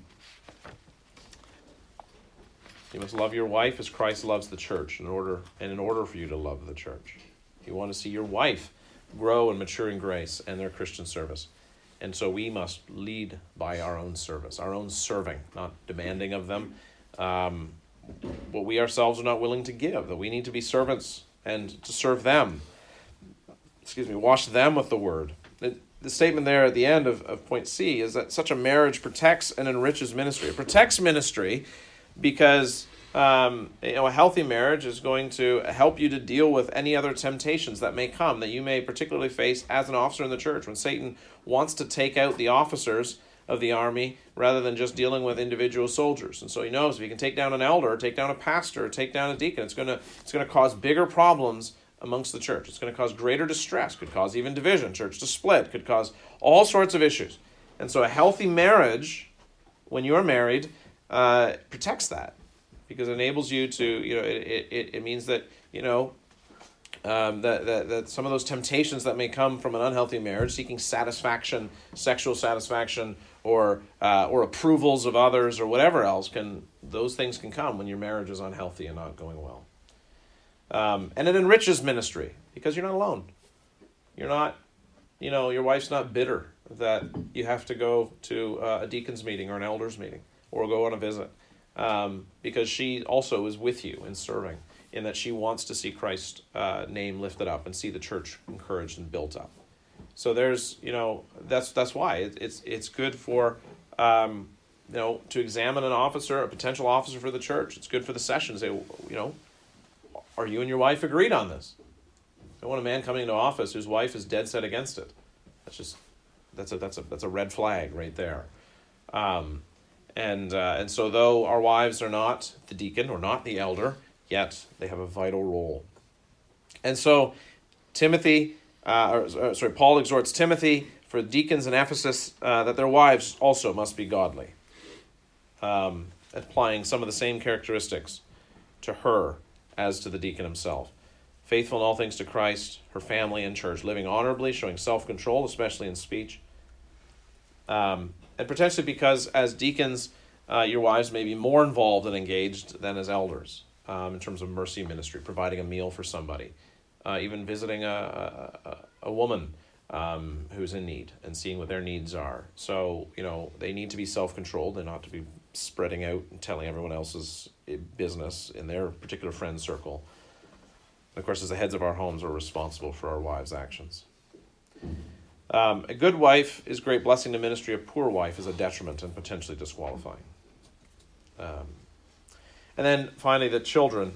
You must love your wife as Christ loves the church, in order and in order for you to love the church. You want to see your wife grow and mature in grace and their Christian service. And so we must lead by our own service, our own serving, not demanding of them Um, what we ourselves are not willing to give, that we need to be servants and to serve them. Excuse me, wash them with the word. The, the statement there at the end of, of point C is that such a marriage protects and enriches ministry. It protects ministry because um, you know, a healthy marriage is going to help you to deal with any other temptations that may come, that you may particularly face as an officer in the church. When Satan wants to take out the officers of the army rather than just dealing with individual soldiers. And so he knows if he can take down an elder, or take down a pastor, or take down a deacon, it's going to it's going to cause bigger problems amongst the church. It's going to cause greater distress, could cause even division, church to split, could cause all sorts of issues. And so a healthy marriage when you're married, uh, protects that, because it enables you to, you know, it it, it means that, you know, um, that, that, that some of those temptations that may come from an unhealthy marriage, seeking satisfaction, sexual satisfaction, or uh, or approvals of others, or whatever else, can those things can come when your marriage is unhealthy and not going well. Um, and it enriches ministry, because you're not alone. You're not, you know, your wife's not bitter that you have to go to uh, a deacon's meeting or an elder's meeting or go on a visit, um, because she also is with you in serving, in that she wants to see Christ's uh, name lifted up and see the church encouraged and built up. So there's, you know, that's that's why it, it's it's good for, um, you know, to examine an officer, a potential officer for the church. It's good for the session to say, you know, are you and your wife agreed on this? I don't want a man coming into office whose wife is dead set against it. That's just that's a that's a that's a red flag right there. Um, and uh, and so though our wives are not the deacon or not the elder, yet they have a vital role. And so Timothy, uh, or, sorry, Paul exhorts Timothy for deacons in Ephesus uh, that their wives also must be godly, um, applying some of the same characteristics to her as to the deacon himself. Faithful in all things to Christ, her family, and church, living honorably, showing self-control, especially in speech. Um, and potentially because as deacons, uh, your wives may be more involved and engaged than as elders, um, in terms of mercy ministry, providing a meal for somebody, uh, even visiting a, a, a woman um, who's in need and seeing what their needs are. So, you know, they need to be self-controlled. They're not to be spreading out and telling everyone else's business in their particular friend circle. Of course, as the heads of our homes, we're responsible for our wives' actions. Um, a good wife is great blessing to ministry. A poor wife is a detriment and potentially disqualifying. Um, and then finally, the children,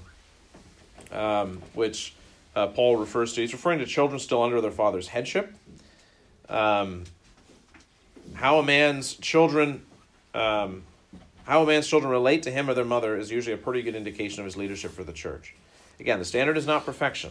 um, which uh, Paul refers to. He's referring to children still under their father's headship. Um, how a man's children, um, how a man's children relate to him or their mother is usually a pretty good indication of his leadership for the church. Again, the standard is not perfection.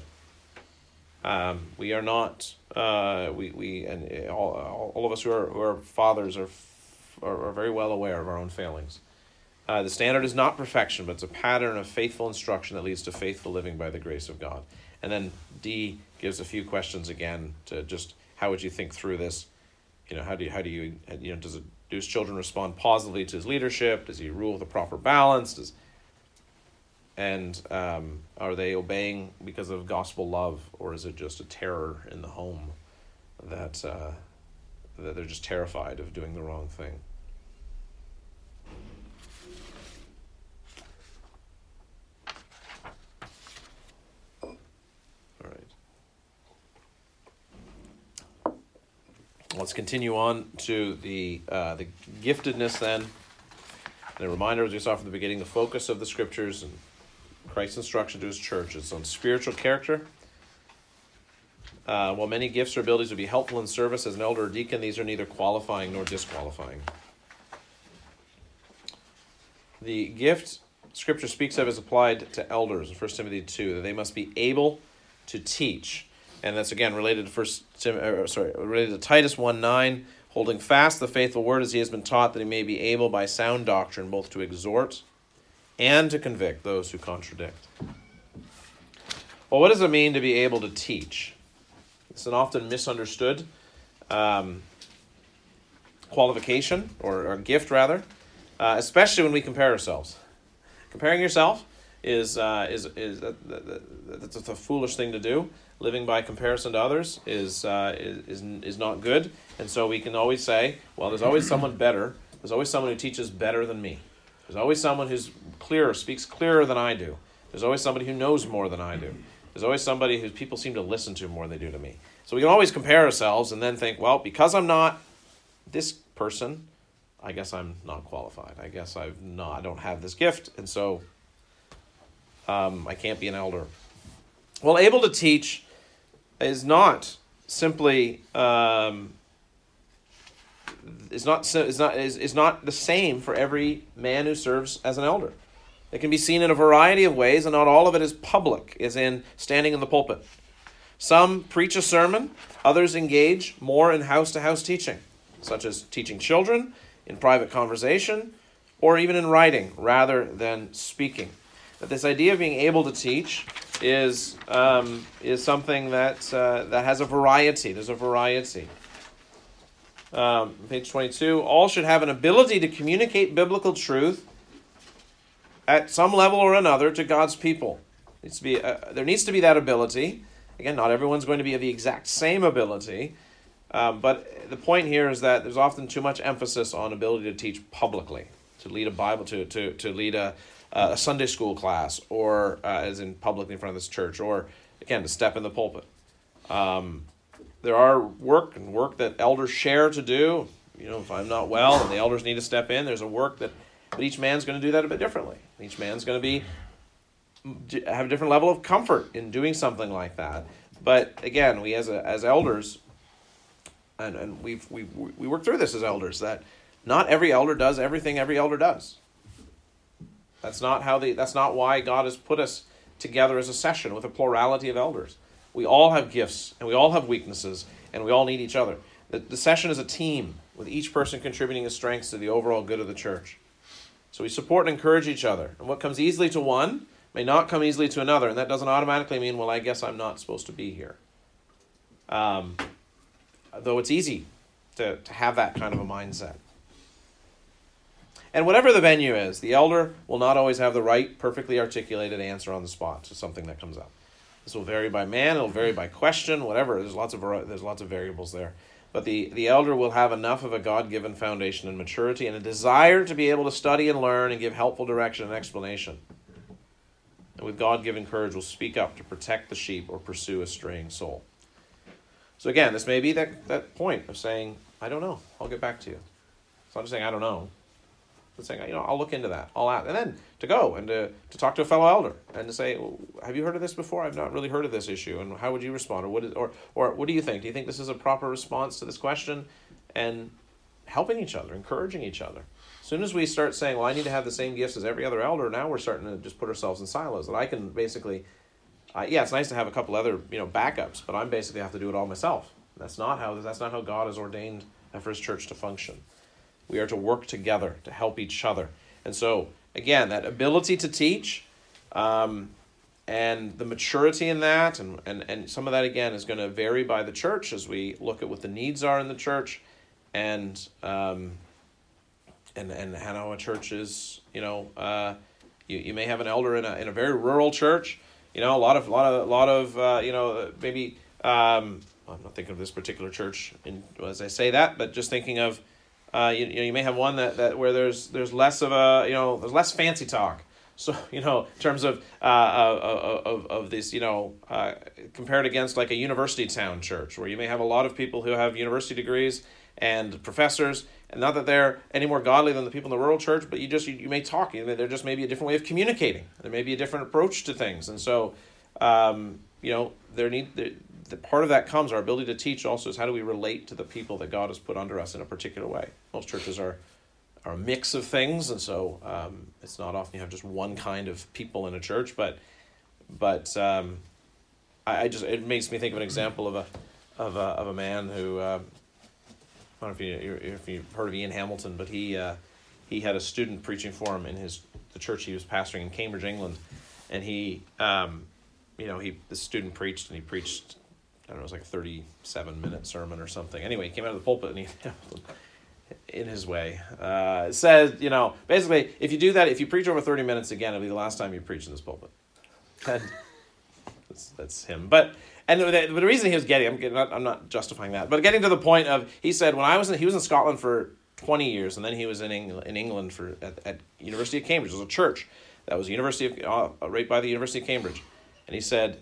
Um, we are not, uh, we, we and all, all of us who are, who are fathers are, are, are very well aware of our own failings. Uh, the standard is not perfection, but it's a pattern of faithful instruction that leads to faithful living by the grace of God. And then D gives a few questions again to just, how would you think through this? You know, how do you, how do you, you know, does it, do his children respond positively to his leadership? Does he rule with a proper balance? Does And um, are they obeying because of gospel love, or is it just a terror in the home that uh, that they're just terrified of doing the wrong thing? All right. Let's continue on to the uh, the giftedness then. And a reminder, as we saw from the beginning, the focus of the scriptures and Christ's instruction to his church is on spiritual character. Uh, while many gifts or abilities would be helpful in service as an elder or deacon, these are neither qualifying nor disqualifying. The gift Scripture speaks of is applied to elders in First Timothy two, that they must be able to teach. And that's again related to First Tim, uh, sorry, related to Titus one nine, holding fast the faithful word as he has been taught, that he may be able by sound doctrine both to exhort and to convict those who contradict. Well, what does it mean to be able to teach? It's an often misunderstood um, qualification, or, or gift rather, uh, especially when we compare ourselves. Comparing yourself is uh, is is that, that, that's a foolish thing to do. Living by comparison to others is uh, is is not good, and so we can always say, well, there's always someone better. There's always someone who teaches better than me. There's always someone who's clearer, speaks clearer than I do. There's always somebody who knows more than I do. There's always somebody who people seem to listen to more than they do to me. So we can always compare ourselves and then think, well, because I'm not this person, I guess I'm not qualified. I guess I've not, I don't have this gift, and so um, I can't be an elder. Well, able to teach is not simply um, is not is not is, is not the same for every man who serves as an elder. It can be seen in a variety of ways, and not all of it is public, as in standing in the pulpit. Some preach a sermon, others engage more in house-to-house teaching, such as teaching children in private conversation or even in writing rather than speaking. That this idea of being able to teach is um, is something that uh, that has a variety. There's a variety. Um, page twenty-two, all should have an ability to communicate biblical truth at some level or another to God's people. It needs to be, uh, there needs to be that ability. Again, not everyone's going to be of the exact same ability, um, but the point here is that there's often too much emphasis on ability to teach publicly, to lead a Bible, to to to lead a, a Sunday school class, or uh, as in publicly in front of this church, or again to step in the pulpit. Um, There are work and work that elders share to do. You know, if I'm not well and the elders need to step in, there's a work that, but each man's going to do that a bit differently. Each man's going to be have a different level of comfort in doing something like that. But again, we as a, as elders, and and we've we we work through this as elders, that not every elder does everything every elder does. That's not how the that's not why God has put us together as a session with a plurality of elders. We all have gifts, and we all have weaknesses, and we all need each other. The, the session is a team, with each person contributing his strengths to the overall good of the church. So we support and encourage each other. And what comes easily to one may not come easily to another, and that doesn't automatically mean, well, I guess I'm not supposed to be here. Um, though it's easy to, to have that kind of a mindset. And whatever the venue is, the elder will not always have the right, perfectly articulated answer on the spot to something that comes up. This will vary by man, it'll vary by question, whatever. There's lots of there's lots of variables there. But the, the elder will have enough of a God-given foundation and maturity and a desire to be able to study and learn and give helpful direction and explanation. And with God-given courage will speak up to protect the sheep or pursue a straying soul. So again, this may be that, that point of saying, I don't know, I'll get back to you. It's not just saying, I don't know. But saying, you know, I'll look into that. I'll ask. And then to go and to, to talk to a fellow elder and to say, well, have you heard of this before? I've not really heard of this issue. And how would you respond? Or what is, or, or what do you think? Do you think this is a proper response to this question? And helping each other, encouraging each other. As soon as we start saying, well, I need to have the same gifts as every other elder, now we're starting to just put ourselves in silos. And I can basically, uh, yeah, it's nice to have a couple other, you know, backups, but I'm basically have to do it all myself. That's not how, that's not how God has ordained for his church to function. We are to work together to help each other. And so, again, that ability to teach um, and the maturity in that, and, and, and some of that, again, is going to vary by the church as we look at what the needs are in the church and um, and, and how a church is, you know, uh, you, you may have an elder in a in a very rural church, you know, a lot of, lot of, lot of uh, you know, maybe, um, I'm not thinking of this particular church in, as I say that, but just thinking of, Uh, you, you know, you may have one that, that where there's there's less of a, you know, there's less fancy talk. So, you know, in terms of uh, of, of of this, you know, uh, compared against like a university town church, where you may have a lot of people who have university degrees and professors, and not that they're any more godly than the people in the rural church, but you just you, you may talk. You know, there just may be a different way of communicating. There may be a different approach to things, and so um, you know, there need. There, The part of that comes, our ability to teach also is how do we relate to the people that God has put under us in a particular way. Most churches are, are a mix of things, and so um, it's not often you have just one kind of people in a church, but but um, I, I just it makes me think of an example of a of a, of a man who, uh, I don't know if, you, if you've heard of Ian Hamilton, but he uh, he had a student preaching for him in his the church he was pastoring in Cambridge, England, and he, um, you know, he the student preached, and he preached, I don't know, it was like a thirty-seven minute sermon or something. Anyway, he came out of the pulpit and he, in his way, uh, said, you know, basically, if you do that, if you preach over thirty minutes again, it'll be the last time you preach in this pulpit. And that's, that's him. But, and the, the reason he was getting, I'm, getting, I'm not justifying that, but getting to the point of, he said, when I was in, he was in Scotland for twenty years, and then he was in England, in England for at, at University of Cambridge. It was a church that was University of, uh, right by the University of Cambridge. And he said,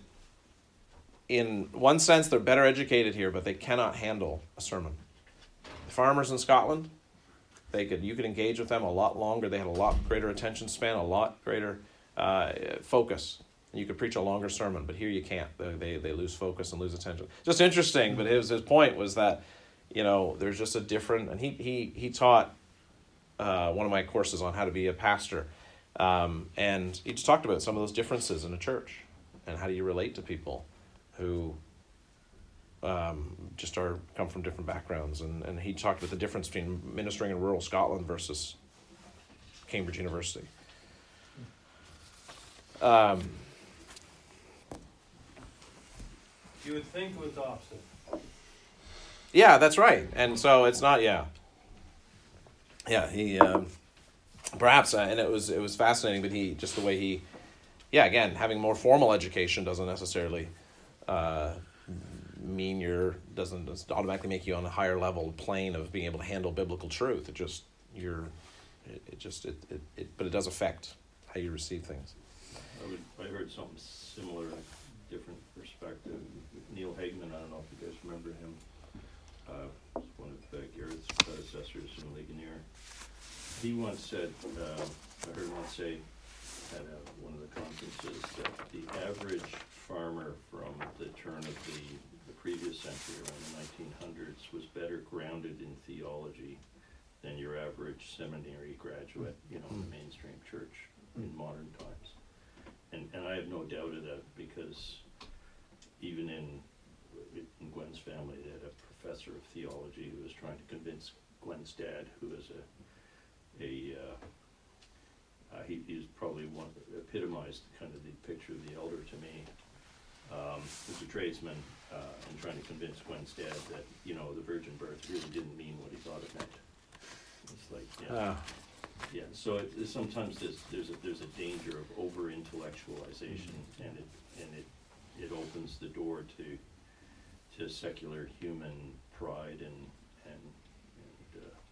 in one sense, they're better educated here, but they cannot handle a sermon. The farmers in Scotland, they could you could engage with them a lot longer. They had a lot greater attention span, a lot greater uh, focus. And you could preach a longer sermon, but here you can't. They, they they lose focus and lose attention. Just interesting, but his his point was that, you know, there's just a different, and he he he taught uh, one of my courses on how to be a pastor, um, and he just talked about some of those differences in a church, and how do you relate to people who um, just are come from different backgrounds, and, and he talked about the difference between ministering in rural Scotland versus Cambridge University. Um,
you would think it was opposite.
Yeah, that's right. And so it's not, yeah. Yeah, he, um, perhaps, uh, and it was it was fascinating, but he, just the way he, yeah, again, having more formal education doesn't necessarily uh, mean you're, doesn't, doesn't automatically make you on a higher level plane of being able to handle biblical truth. It just, you're, it, it just, it, it, it, but it does affect how you receive things.
I, would, I heard something similar, a different perspective. Neil Hagman, I don't know if you guys remember him. Uh, one of uh, Garrett's predecessors in Ligonier. He once said, uh, I heard once say at uh, one of the conferences that the average farmer from the turn of the, the previous century, around the nineteen hundreds, was better grounded in theology than your average seminary graduate, you know, in the mainstream church in modern times. And and I have no doubt of that, because even in in Gwen's family, they had a professor of theology who was trying to convince Gwen's dad, who was a a uh, uh, he he's probably one epitomized kind of the picture of the elder to me. Um, was a tradesman, uh, and trying to convince Gwen's dad that, you know, the virgin birth really didn't mean what he thought it meant. It's like, yeah,
Uh,
yeah. So it, it, sometimes there's there's a, there's a danger of over intellectualization, and it and it it opens the door to to secular human pride and and, and uh,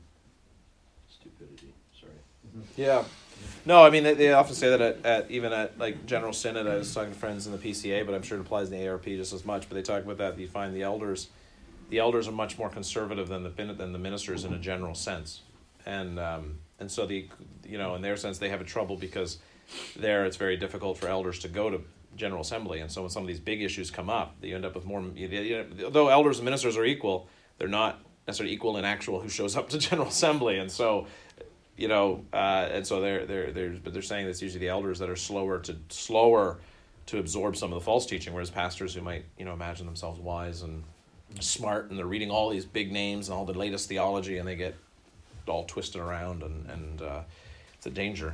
stupidity. Sorry.
Yeah. No, I mean, they, they often say that at, at even at like General Synod. I was talking to friends in the P C A, but I'm sure it applies in the A R P just as much. But they talk about that. You find the elders, the elders are much more conservative than the than the ministers in a general sense, and um, and so the you know in their sense they have a trouble because there it's very difficult for elders to go to General Assembly, and so when some of these big issues come up, you end up with more. You, you, though elders and ministers are equal, they're not necessarily equal in actual who shows up to General Assembly, and so. You know, uh, and so they're they're they're but they're saying that's usually the elders that are slower to slower to absorb some of the false teaching, whereas pastors who might you know imagine themselves wise and smart, and they're reading all these big names and all the latest theology, and they get all twisted around, and and uh, it's a danger.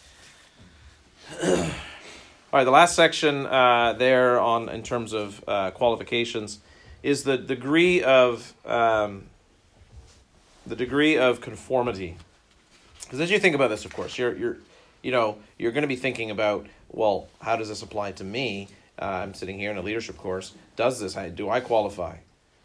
All right, the last section uh, there on in terms of uh, qualifications is the degree of um, the degree of conformity. Because as you think about this, of course, you're you're, you know, you're going to be thinking about, well, how does this apply to me? Uh, I'm sitting here in a leadership course. Does this? Do I qualify?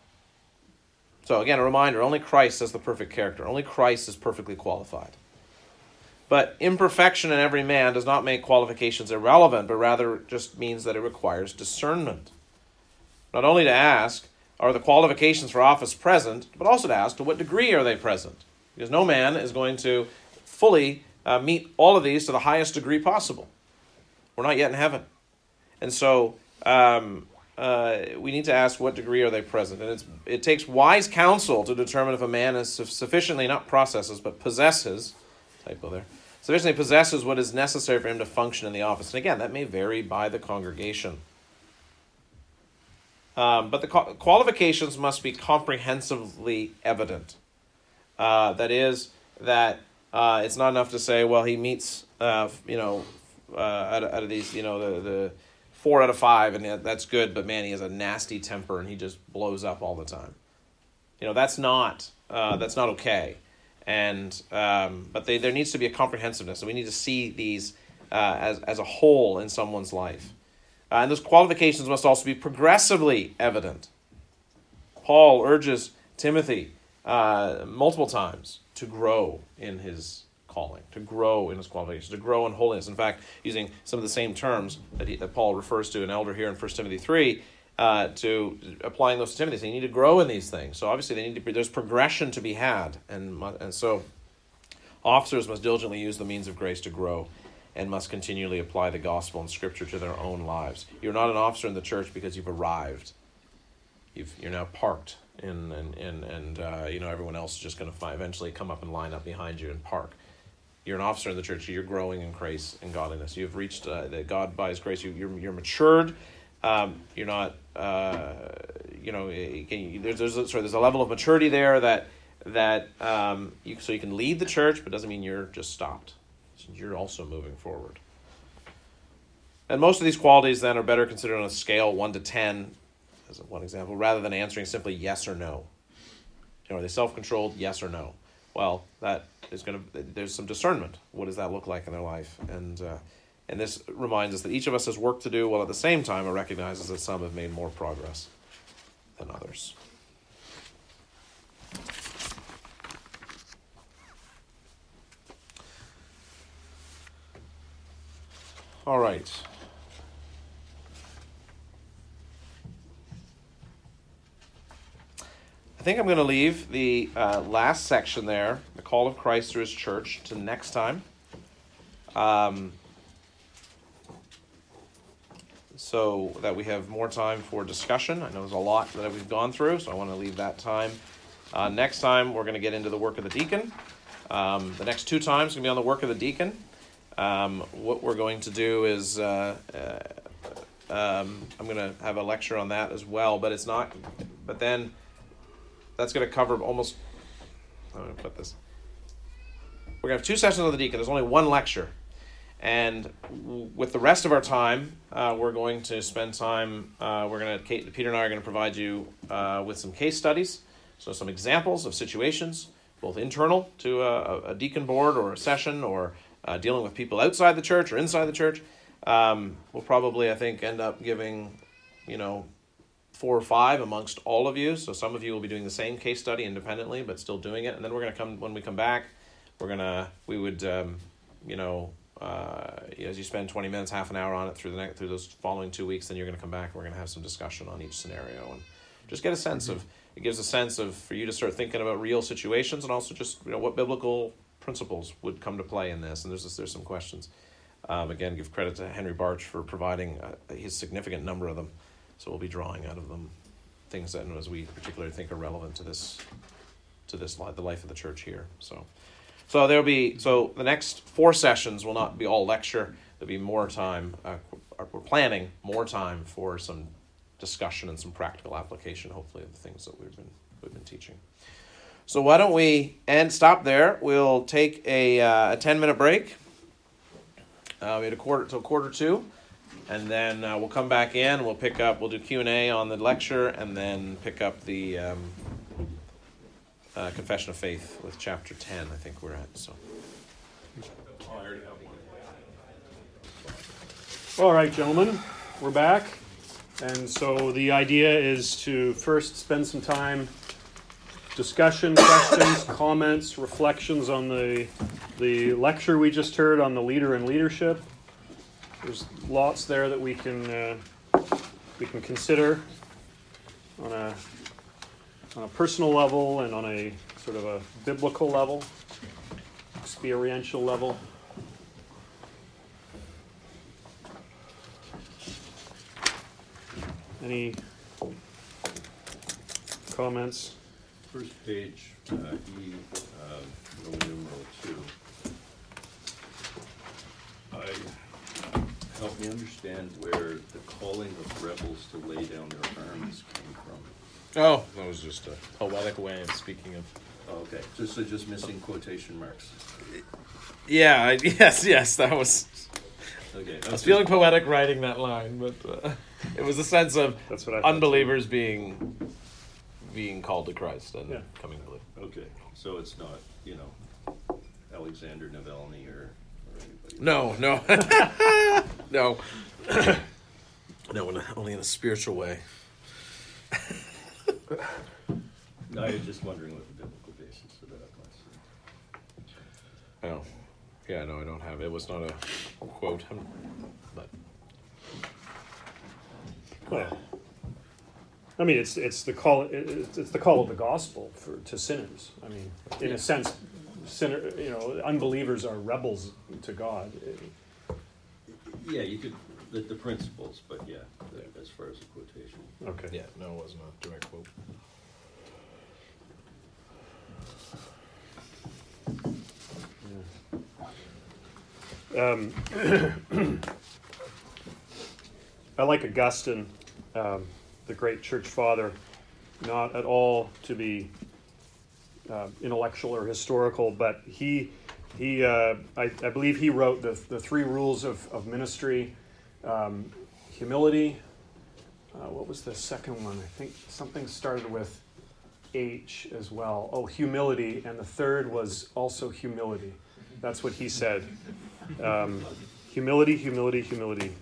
So again, a reminder: only Christ has the perfect character. Only Christ is perfectly qualified. But imperfection in every man does not make qualifications irrelevant, but rather just means that it requires discernment. Not only to ask, are the qualifications for office present, but also to ask, to what degree are they present? Because no man is going to fully uh, meet all of these to the highest degree possible. We're not yet in heaven. And so um, uh, we need to ask, what degree are they present? And it's, it takes wise counsel to determine if a man is sufficiently, not processes, but possesses, typo there, sufficiently possesses what is necessary for him to function in the office. And again, that may vary by the congregation. Um, but the co- qualifications must be comprehensively evident. Uh, that is, that uh, it's not enough to say, well, he meets, uh, you know, uh, out, of, out of these, you know, the, the four out of five, and that's good, but man, he has a nasty temper, and he just blows up all the time. You know, that's not, uh, that's not okay. And, um, but they, there needs to be a comprehensiveness, and we need to see these uh, as, as a whole in someone's life. Uh, and those qualifications must also be progressively evident. Paul urges Timothy uh, multiple times to grow in his calling, to grow in his qualifications, to grow in holiness. In fact, using some of the same terms that, he, that Paul refers to an elder here in First Timothy three, uh, to applying those to Timothy. So you need to grow in these things. So obviously they need to be, there's progression to be had, and and so officers must diligently use the means of grace to grow, and must continually apply the gospel and scripture to their own lives. You're not an officer in the church because you've arrived. You've, you're now parked, in, and and and uh, you know everyone else is just going to eventually come up and line up behind you and park. You're an officer in the church. You're growing in grace and godliness. You've reached uh, that God by His grace. You, you're you're matured Um, you're not, uh, you know, you can, there's there's a, sorry, there's a level of maturity there that that um, you so you can lead the church, but doesn't mean you're just stopped. You're also moving forward. And most of these qualities then are better considered on a scale one to ten, as one example, rather than answering simply yes or no. You know, are they self-controlled? Yes or no? Well, that is going to. There's some discernment. What does that look like in their life? And uh, and this reminds us that each of us has work to do, while at the same time it recognizes that some have made more progress than others. All right. I think I'm going to leave the uh, last section there, the call of Christ through his church, to next time. Um, so that we have more time for discussion. I know there's a lot that we've gone through, so I want to leave that time. Uh, next time, we're going to get into the work of the deacon. Um, the next two times are going to be on the work of the deacon. Um, what we're going to do is, uh, uh, um, I'm going to have a lecture on that as well, but it's not, but then that's going to cover almost, I'm going to put this, we're going to have two sessions on the deacon. There's only one lecture. And w- with the rest of our time, uh, we're going to spend time, uh, we're going to, Kate, Peter and I are going to provide you uh, with some case studies, so some examples of situations, both internal to a, a deacon board or a session, or uh, dealing with people outside the church or inside the church. Um, we'll probably, I think, end up giving, you know, four or five amongst all of you. So some of you will be doing the same case study independently, but still doing it. And then we're going to come, when we come back, we're going to, we would, um, you know, uh, as you spend twenty minutes, half an hour on it through the next, through those following two weeks, then you're going to come back and we're going to have some discussion on each scenario and just get a sense mm-hmm. of, it gives a sense of, for you to start thinking about real situations, and also just, you know, what biblical principles would come to play in this. And there's, there's some questions. Um, again, give credit to Henry Barch for providing uh, his significant number of them. So we'll be drawing out of them things that, as we particularly think are relevant to this, to this life, the life of the church here. So, so there'll be so the next four sessions will not be all lecture. There'll be more time. Uh, we're planning more time for some discussion and some practical application, hopefully, of the things that we've been we've been teaching. So why don't we end stop there? We'll take a uh, a ten minute break. Uh, we had a quarter till quarter two. And then uh, we'll come back in, we'll pick up, we'll do Q and A on the lecture, and then pick up the um, uh, Confession of Faith with chapter ten, I think we're at. So.
All right, gentlemen, we're back. And so the idea is to first spend some time, discussion, questions, comments, reflections on the, the lecture we just heard on the leader and leadership. There's lots there that we can uh, we can consider on a on a personal level and on a sort of a biblical level, experiential level. Any comments?
First page, uh, E, uh, Roman numeral two. I. Help me understand where the calling of rebels to lay down their arms came from.
Oh, that was just a poetic way of speaking of.
Oh, okay, just so just missing quotation marks.
Yeah, I, yes, yes, that was.
Okay,
I was feeling poetic writing that line, but uh, it was a sense of
That's what I
unbelievers being being called to Christ and
yeah.
coming to believe.
Okay, so it's not, you know, Alexander Navalny or.
No, no, no, no. Only in a spiritual way.
No, I was just wondering what the biblical basis of that was.
Oh, yeah. No, I don't have. It was not a quote, but.
Well, I mean, it's it's the call it's, it's the call of the gospel for to sinners. I mean, in a sense. Sinner, you know, unbelievers are rebels to God.
Yeah, you could the, the principles, but yeah, the, as far as the quotation.
Okay.
Yeah, no, it wasn't a direct quote.
Yeah. Um, I like Augustine, um, the great church father, not at all to be uh, intellectual or historical, but he, he uh, I, I believe he wrote the, the three rules of, of ministry, um, humility. Uh, what was the second one? I think something started with H as well. Oh, humility, and the third was also humility. That's what he said. Um, humility, humility, humility.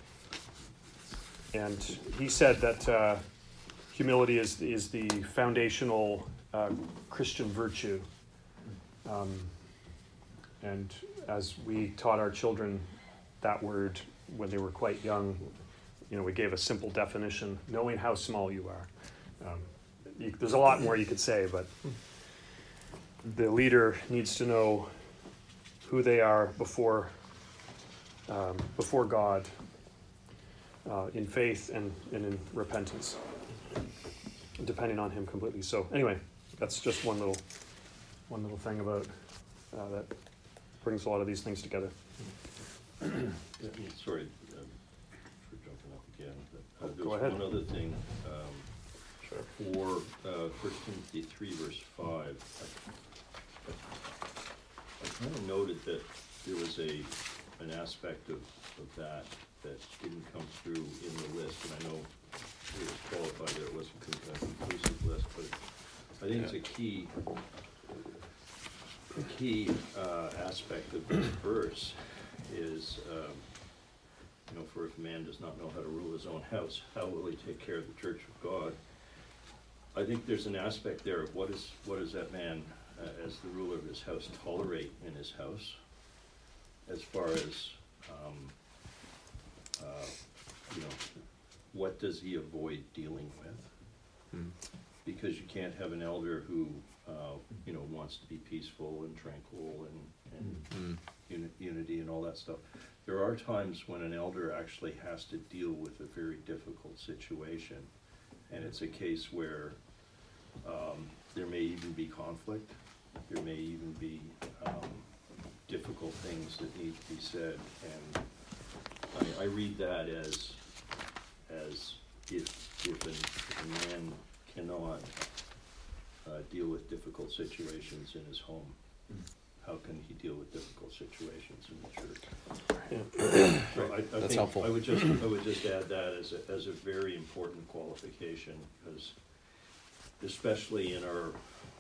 And he said that uh, humility is is the foundational uh, Christian virtue. Um, and as we taught our children that word when they were quite young, you know, we gave a simple definition: knowing how small you are. Um, you, there's a lot more you could say, but the leader needs to know who they are before um, before God. Uh, in faith and, and in repentance, depending on him completely. So anyway, that's just one little one little thing about uh, that brings a lot of these things together.
Yeah, sorry uh, for jumping up again. But, uh,
Oh,
there's
go ahead.
one other thing. Um,
Sure.
For uh, First Timothy three, verse five, I, I kind of noted that there was a an aspect of, of that that didn't come through in the list, and I know it was qualified that it wasn't a conclusive list, but I think it's a key, a key uh, aspect of this verse is, um, you know, for if a man does not know how to rule his own house, how will he take care of the church of God? I think there's an aspect there of what is what does that man, uh, as the ruler of his house, tolerate in his house, as far as um, Uh, you know, what does he avoid dealing with?
Mm.
Because you can't have an elder who, uh, you know, wants to be peaceful and tranquil and, and
Mm.
uni- unity and all that stuff. There are times when an elder actually has to deal with a very difficult situation, and it's a case where um, there may even be conflict, there may even be um, difficult things that need to be said, and I, I read that as as if if, an, if a man cannot uh, deal with difficult situations in his home, how can he deal with difficult situations in the church?
Yeah.
So I, I
That's
think
helpful.
I would just I would just add that as a as a very important qualification, because especially in our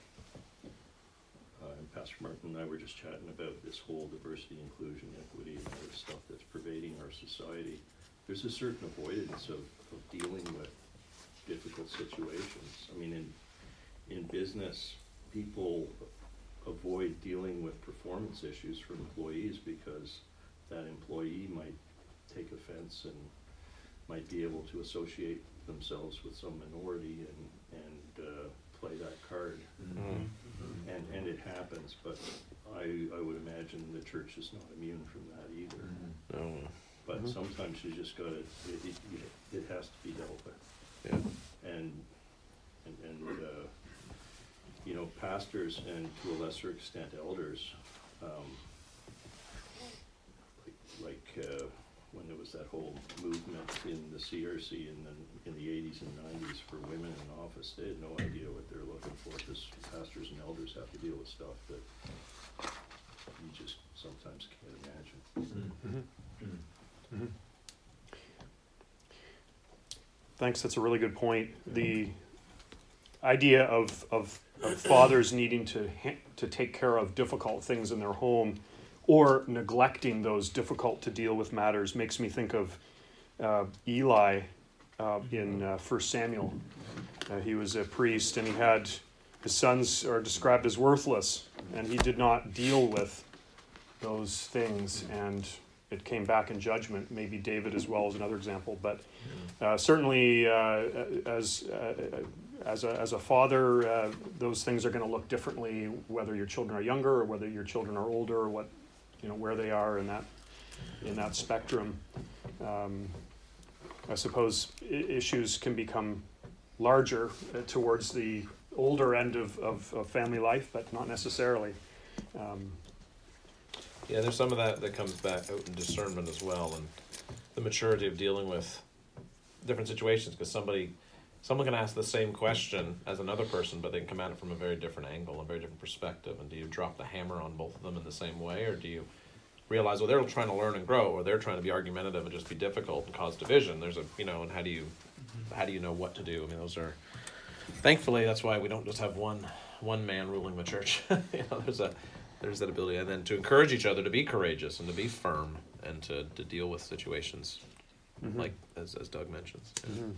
Uh, and Pastor Martin and I were just chatting about this whole diversity, inclusion, equity, and all this stuff that's pervading our society. There's a certain avoidance of, of dealing with difficult situations. I mean, in in business, people avoid dealing with performance issues for employees because that employee might take offense and might be able to associate themselves with some minority and, and uh, play that card.
Mm.
And, and it happens, but I, I would imagine the church is not immune from that either.
No.
But
Mhm.
sometimes you just gotta, it, it, you- it has to be dealt with.
Yeah.
And, and, and, uh, you know, pastors and to a lesser extent elders, um, like, like, uh, when there was that whole movement in the C R C in the, in the eighties and nineties for women in office, they had no idea what they're looking for, because pastors and elders have to deal with stuff that you just sometimes can't imagine.
Mhm. Mhm. Thanks, that's a really good point. The idea of, of, of fathers needing to ha- to take care of difficult things in their home or neglecting those difficult to deal with matters makes me think of uh, Eli uh, in uh, First Samuel. Uh, he was a priest and he had, his sons are described as worthless, and he did not deal with those things, and it came back in judgment. Maybe David as well is another example, but uh, certainly uh, as uh, as a as a father, uh, those things are going to look differently whether your children are younger or whether your children are older, or what, you know, where they are in that in that spectrum. Um, I suppose I- issues can become larger uh, towards the older end of, of, of family life, but not necessarily. Um,
Yeah, there's some of that that comes back out in discernment as well, and the maturity of dealing with different situations, because somebody, someone can ask the same question as another person, but they can come at it from a very different angle, a very different perspective. And do you drop the hammer on both of them in the same way, or do you realize, well, they're trying to learn and grow, or they're trying to be argumentative and just be difficult and cause division? There's a, you know, and how do you, how do you know what to do? I mean, those are, thankfully, that's why we don't just have one one man ruling the church. You know, there's a there's that ability, and then to encourage each other to be courageous and to be firm and to, to deal with situations, mm-hmm. like as as Doug mentions. Yeah.
Mm-hmm.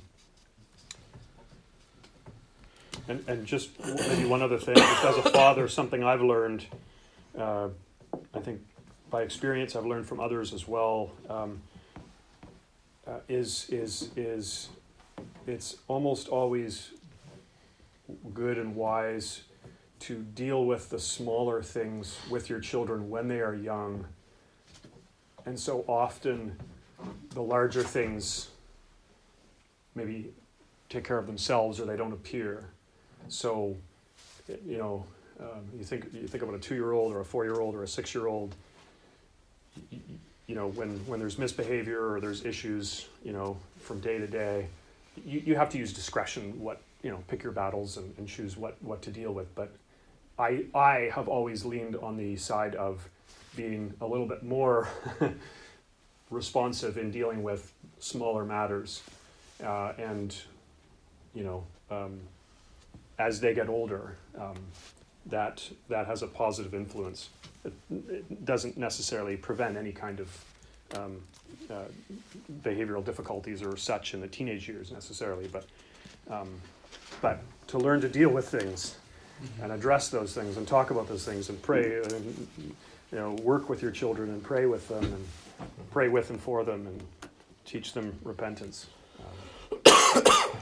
And and just maybe one other thing, just as a father, something I've learned, uh, I think by experience, I've learned from others as well, um, uh, is is is it's almost always good and wise to deal with the smaller things with your children when they are young. And so often the larger things maybe take care of themselves, or they don't appear. So, you know, um, you think you think about a two-year-old or a four-year-old or a six-year-old, you, you know, when, when there's misbehavior or there's issues, you know, from day to day, you, you have to use discretion, what, you know, pick your battles and, and choose what, what to deal with. But I I have always leaned on the side of being a little bit more responsive in dealing with smaller matters. Uh, and, you know, um, as they get older, um, that that has a positive influence. It, it doesn't necessarily prevent any kind of um, uh, behavioral difficulties or such in the teenage years necessarily, but um, but to learn to deal with things and address those things and talk about those things and pray and, you know, work with your children and pray with them and pray with and for them and teach them repentance. Um,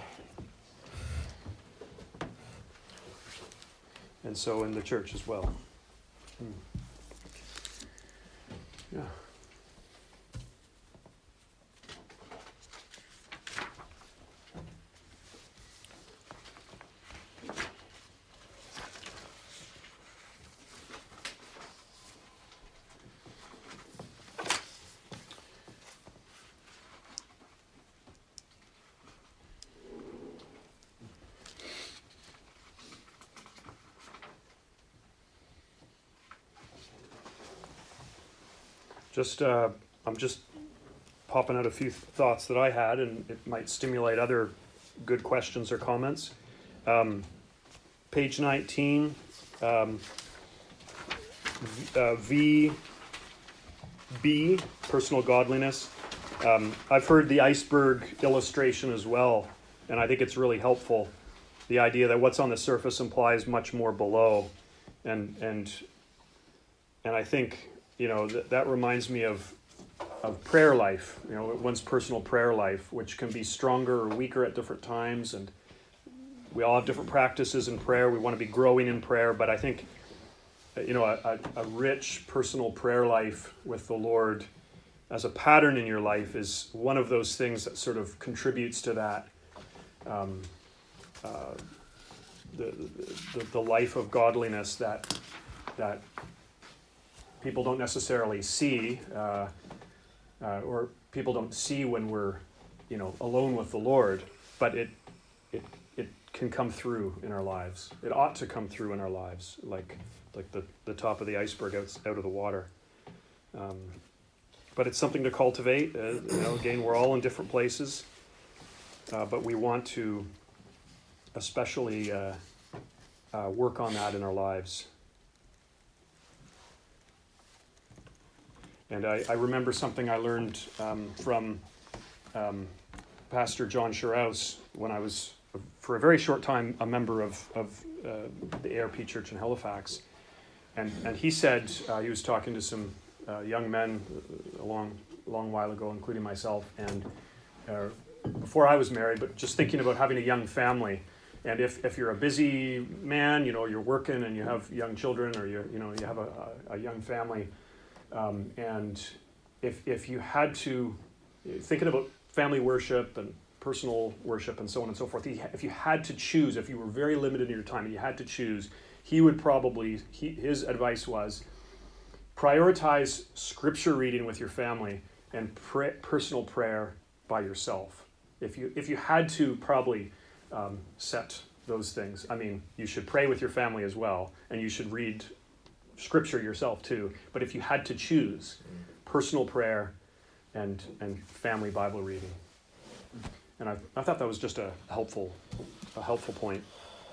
and so in the church as well. Hmm. Yeah. Just, uh, I'm just popping out a few thoughts that I had, and it might stimulate other good questions or comments. Um, page nineteen, um, v, uh, V B, personal godliness. Um, I've heard the iceberg illustration as well, and I think it's really helpful. The idea that what's on the surface implies much more below, and and and I think, you know, th- that reminds me of of prayer life, you know, one's personal prayer life, which can be stronger or weaker at different times. And we all have different practices in prayer. We want to be growing in prayer. But I think, you know, a, a rich personal prayer life with the Lord as a pattern in your life is one of those things that sort of contributes to that, um, uh, the, the the life of godliness that that people don't necessarily see, uh, uh, or people don't see when we're, you know, alone with the Lord, but it, it, it can come through in our lives. It ought to come through in our lives, like, like the, the top of the iceberg out, out of the water. Um, but it's something to cultivate. Uh, you know, again, we're all in different places, uh, but we want to especially uh, uh, work on that in our lives. And I, I remember something I learned um, from um, Pastor John Shiraus when I was, for a very short time, a member of, of uh, the A R P Church in Halifax. And and he said, uh, he was talking to some uh, young men a long, long while ago, including myself, and uh, before I was married, but just thinking about having a young family. And if, if you're a busy man, you know, you're working and you have young children, or you you know, you have a, a, a young family, Um, and if if you had to, thinking about family worship and personal worship and so on and so forth, if you had to choose, if you were very limited in your time and you had to choose, he would probably, he, his advice was, prioritize scripture reading with your family and pray, personal prayer by yourself. if you if you had to probably um, set those things, I mean, you should pray with your family as well, and you should read scripture yourself too. But if you had to choose, personal prayer and and family Bible reading. And I, I thought that was just a helpful a helpful point.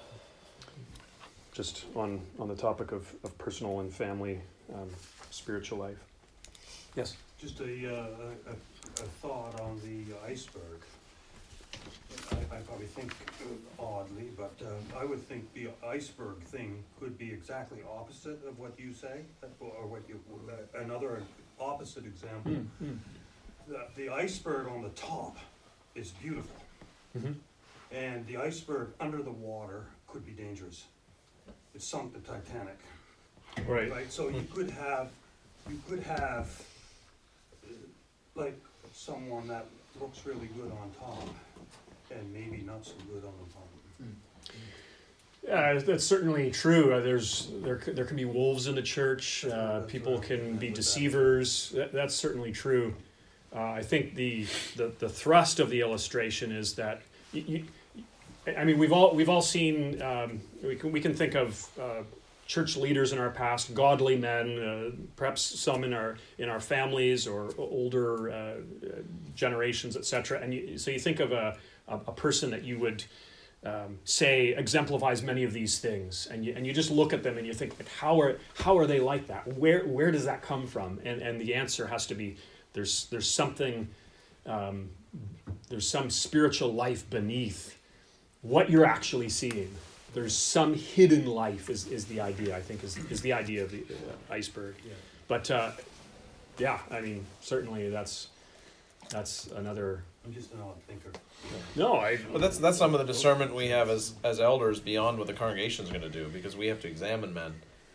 Just on, on the topic of, of personal and family um, spiritual life. Yes?
Just a, uh, a, a thought on the iceberg. I, I probably think oddly, but uh, I would think the iceberg thing could be exactly opposite of what you say, or what you, uh, another opposite example.
Mm-hmm.
The, the iceberg on the top is beautiful,
Mm-hmm.
and the iceberg under the water could be dangerous. It sunk the Titanic.
Right.
Right, so you could have, you could have, uh, like, someone that looks really good on top, and maybe not so good on the bottom.
Yeah, that's certainly true. Uh, there's there c- there can be wolves in the church.
That's what-
Uh,
that's
people
what I'm
can
getting
be
at with that.
deceivers. That, that's certainly true. Uh, I think the, the the thrust of the illustration is that y you, I mean we've all we've all seen um, we can we can think of uh, church leaders in our past, godly men, uh, perhaps some in our in our families or older uh, generations, et cetera. And you, so you think of a a, a person that you would um, say exemplifies many of these things, and you and you just look at them and you think, like, how are how are they like that? Where where does that come from? And and the answer has to be there's there's something um, there's some spiritual life beneath what you're actually seeing. There's some hidden life is, is the idea, I think, is, is the idea of the uh, iceberg.
Yeah.
But, uh, yeah, I mean, certainly that's that's another...
I'm just an odd thinker.
No, I...
But that's that's some of the discernment we have as as elders beyond what the congregation is going to do, because we have to examine men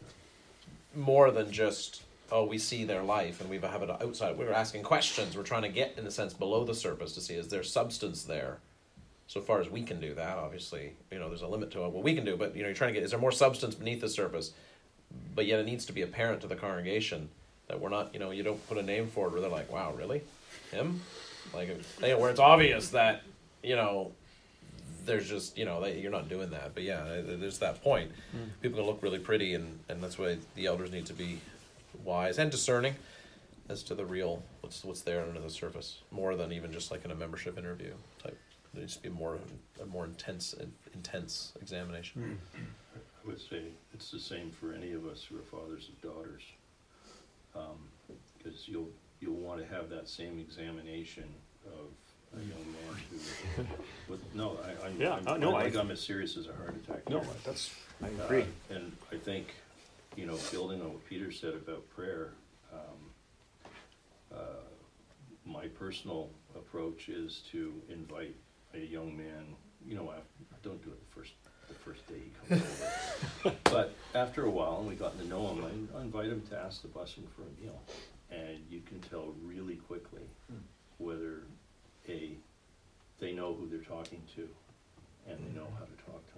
more than just, oh, we see their life and we have it outside. We're asking questions. We're trying to get, in a sense, below the surface to see, is there substance there? So far as we can do that, obviously, you know, there's a limit to what we can do, but, you know, you're trying to get, is there more substance beneath the surface? But yet it needs to be apparent to the congregation that we're not, you know, you don't put a name for it where they're like, wow, really? Him? Like, you know, where it's obvious that, you know, there's just, you know, they, you're not doing that. But yeah, there's that point.
Mm.
People can look really pretty, and, and that's why the elders need to be wise and discerning as to the real, what's what's there under the surface, more than even just like in a membership interview type. There needs to be more a more intense intense examination.
Mm.
I would say it's the same for any of us who are fathers of daughters, because um, you'll you'll want to have that same examination of a young man who. With, no, I, I'm,
Yeah,
I'm,
uh, no,
I think
I-
I'm as serious as a heart attack.
No,
here.
that's... I
Uh,
agree.
and I think, you know, building on what Peter said about prayer, um, uh, my personal approach is to invite a young man, you know, I don't do it the first the first day he comes over, but after a while, and we've gotten to know him, I, I invite him to ask the blessing for a meal, and you can tell really quickly whether a they know who they're talking to, and they know how to talk to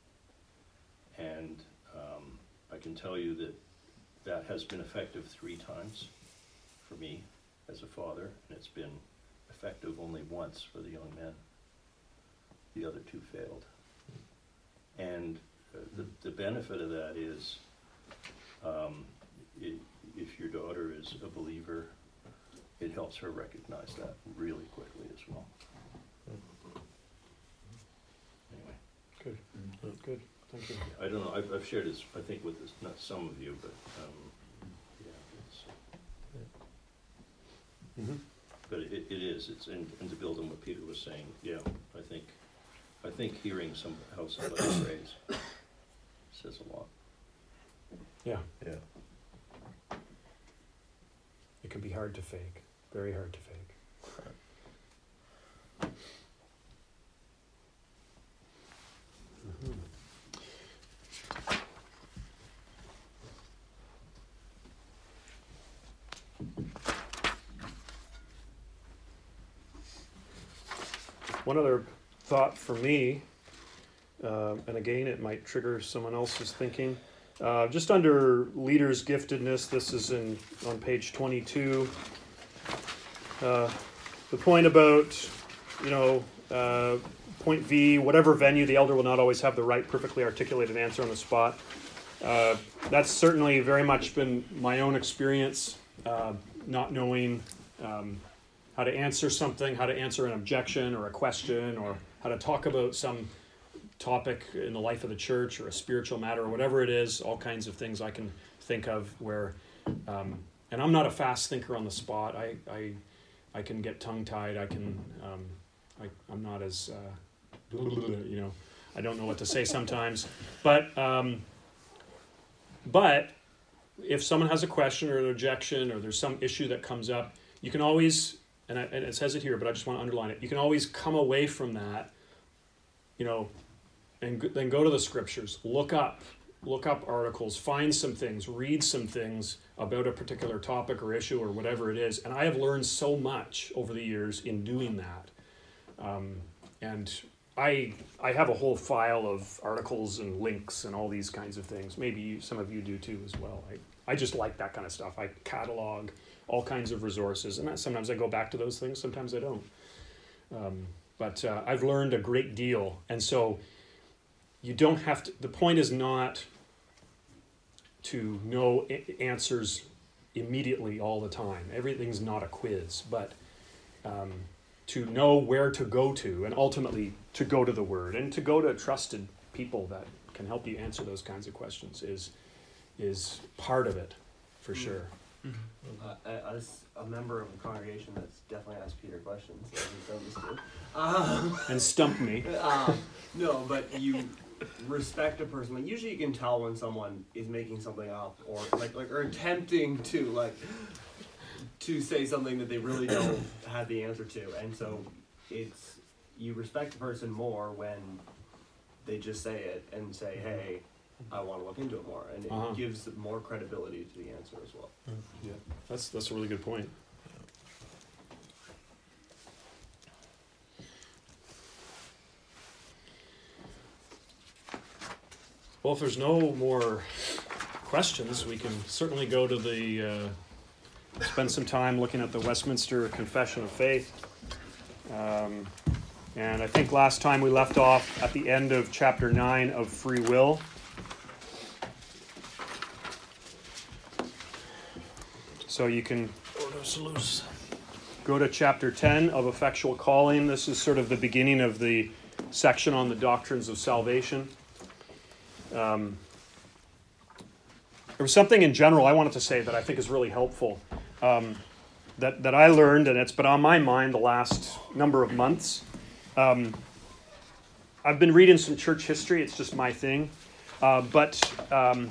them, and um, I can tell you that that has been effective three times for me as a father, and it's been effective only once for the young men. The other two failed. And uh, the, the benefit of that is, um, it, if your daughter is a believer, it helps her recognize that really quickly as well. Anyway,
Good. Good. Thank you.
I don't know, I've, I've shared this, I think, with this, not some of you, but, um, yeah, it's,
Mm-hmm.
but it, it is, it's, and, and to build on what Peter was saying, yeah, I think, I think hearing some, how somebody prays says a lot.
Yeah,
Yeah.
it can be hard to fake. Very hard to fake. Mhm. One other thought for me, uh, and again, it might trigger someone else's thinking. Uh, just under leaders' giftedness, this is in on page twenty-two. Uh, the point about, you know, uh, point V, whatever venue, the elder will not always have the right perfectly articulated answer on the spot. Uh, that's certainly very much been my own experience, uh, not knowing um, how to answer something, how to answer an objection or a question, or how to talk about some topic in the life of the church or a spiritual matter or whatever it is. All kinds of things I can think of where, um, and I'm not a fast thinker on the spot. I I, I can get tongue-tied. I can, um, I, I'm not as, uh, you know, I don't know what to say sometimes. But, um, but if someone has a question or an objection or there's some issue that comes up, you can always, and, I, and it says it here, but I just want to underline it, you can always come away from that, you know, and g- then go to the scriptures, look up, look up articles, find some things, read some things about a particular topic or issue or whatever it is. And I have learned so much over the years in doing that. Um, and I I have a whole file of articles and links and all these kinds of things. Maybe you, some of you do too as well. I, I just like that kind of stuff. I catalog all kinds of resources. And that, sometimes I go back to those things, sometimes I don't. Um, but uh, I've learned a great deal. And so you don't have to, the point is not to know a- answers immediately all the time. Everything's not a quiz, but um, to know where to go to and ultimately to go to the Word and to go to trusted people that can help you answer those kinds of questions is is part of it, for
Mm.
sure.
Uh, as a member of a congregation that's definitely asked Peter questions, as he's done this too. Um,
And stump me.
um, no, but you respect a person. Like usually, you can tell when someone is making something up or like like or attempting to like to say something that they really don't have the answer to, and so it's you respect the person more when they just say it and say, "Hey, I want to look into it more," and it
Uh-huh.
gives more credibility to the answer as well.
Yeah, that's that's a really good point. Well, if there's no more questions, we can certainly go to the, uh, spend some time looking at the Westminster Confession of Faith. Um, and I think last time we left off at the end of chapter nine of Free Will. So you can go to chapter ten of Effectual Calling. This is sort of the beginning of the section on the doctrines of salvation. Um, there was something in general I wanted to say that I think is really helpful um, that, that I learned, and it's been on my mind the last number of months. Um, I've been reading some church history. It's just my thing. Uh, but um,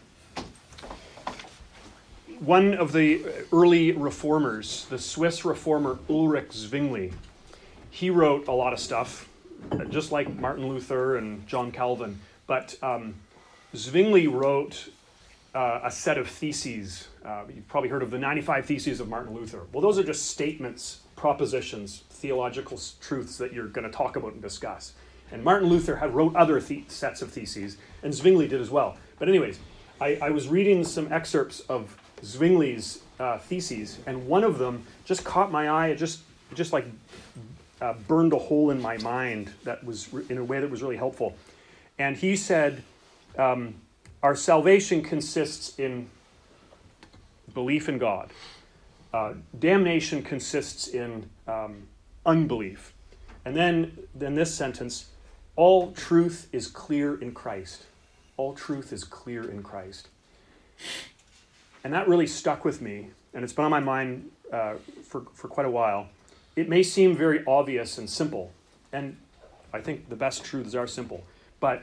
one of the early reformers, the Swiss reformer Ulrich Zwingli, he wrote a lot of stuff, just like Martin Luther and John Calvin. But um, Zwingli wrote uh, a set of theses. Uh, you've probably heard of the ninety-five Theses of Martin Luther. Well, those are just statements, propositions, theological truths that you're going to talk about and discuss. And Martin Luther had wrote other the- sets of theses, and Zwingli did as well. But anyways, I, I was reading some excerpts of Zwingli's uh, theses, and one of them just caught my eye. It just, it just like uh, burned a hole in my mind that was re- in a way that was really helpful. And he said, um, our salvation consists in belief in God. Uh, damnation consists in um, unbelief. And then, then this sentence, all truth is clear in Christ. All truth is clear in Christ. And that really stuck with me, and it's been on my mind uh, for, for quite a while. It may seem very obvious and simple, and I think the best truths are simple. But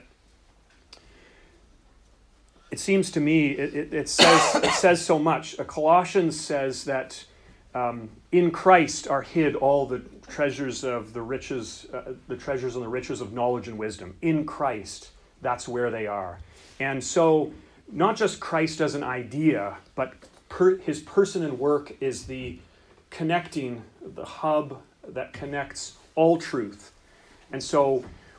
it seems to me, it, it, it says it says so much. Uh, Colossians says that um, in Christ are hid all the treasures of the riches, uh, the treasures and the riches of knowledge and wisdom. In Christ, that's where they are. And so, not just Christ as an idea, but per, his person and work is the connecting, the hub that connects all truth. And so,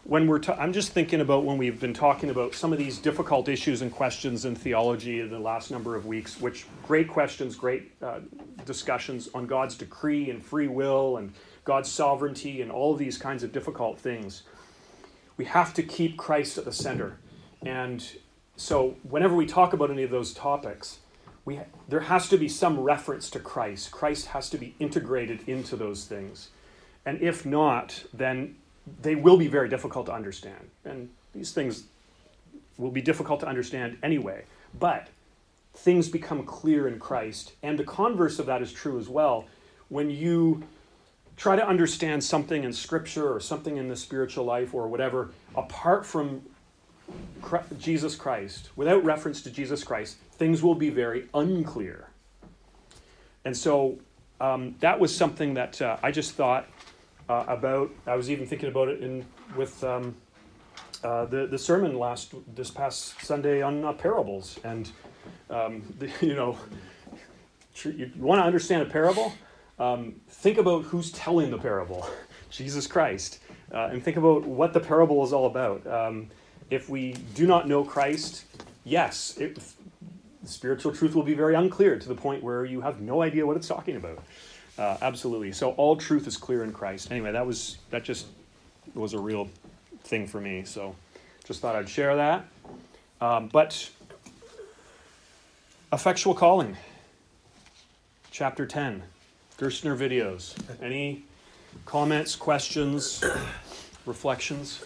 when we're, ta- I'm just thinking about when we've been talking about some of these difficult issues and questions in theology in the last number of weeks, which great questions, great uh, discussions on God's decree and free will and God's sovereignty and all of these kinds of difficult things. We have to keep Christ at the center. And so whenever we talk about any of those topics, we ha- there has to be some reference to Christ. Christ has to be integrated into those things. And if not, then they will be very difficult to understand. And these things will be difficult to understand anyway. But things become clear in Christ. And the converse of that is true as well. When you try to understand something in Scripture or something in the spiritual life or whatever, apart from Jesus Christ, without reference to Jesus Christ, things will be very unclear. And so um, that was something that uh, I just thought uh, about. I was even thinking about it in with um, uh, the the sermon last this past Sunday on uh, parables. And um, the, you know, you want to understand a parable. Um, think about who's telling the parable, Jesus Christ, uh, and think about what the parable is all about. Um, if we do not know Christ, yes, it, the spiritual truth will be very unclear to the point where you have no idea what it's talking about. Uh, absolutely. So all truth is clear in Christ. Anyway, that was that just was a real thing for me. So just thought I'd share that. Um, but effectual calling, chapter ten. Gerstner videos. Any comments, questions, reflections?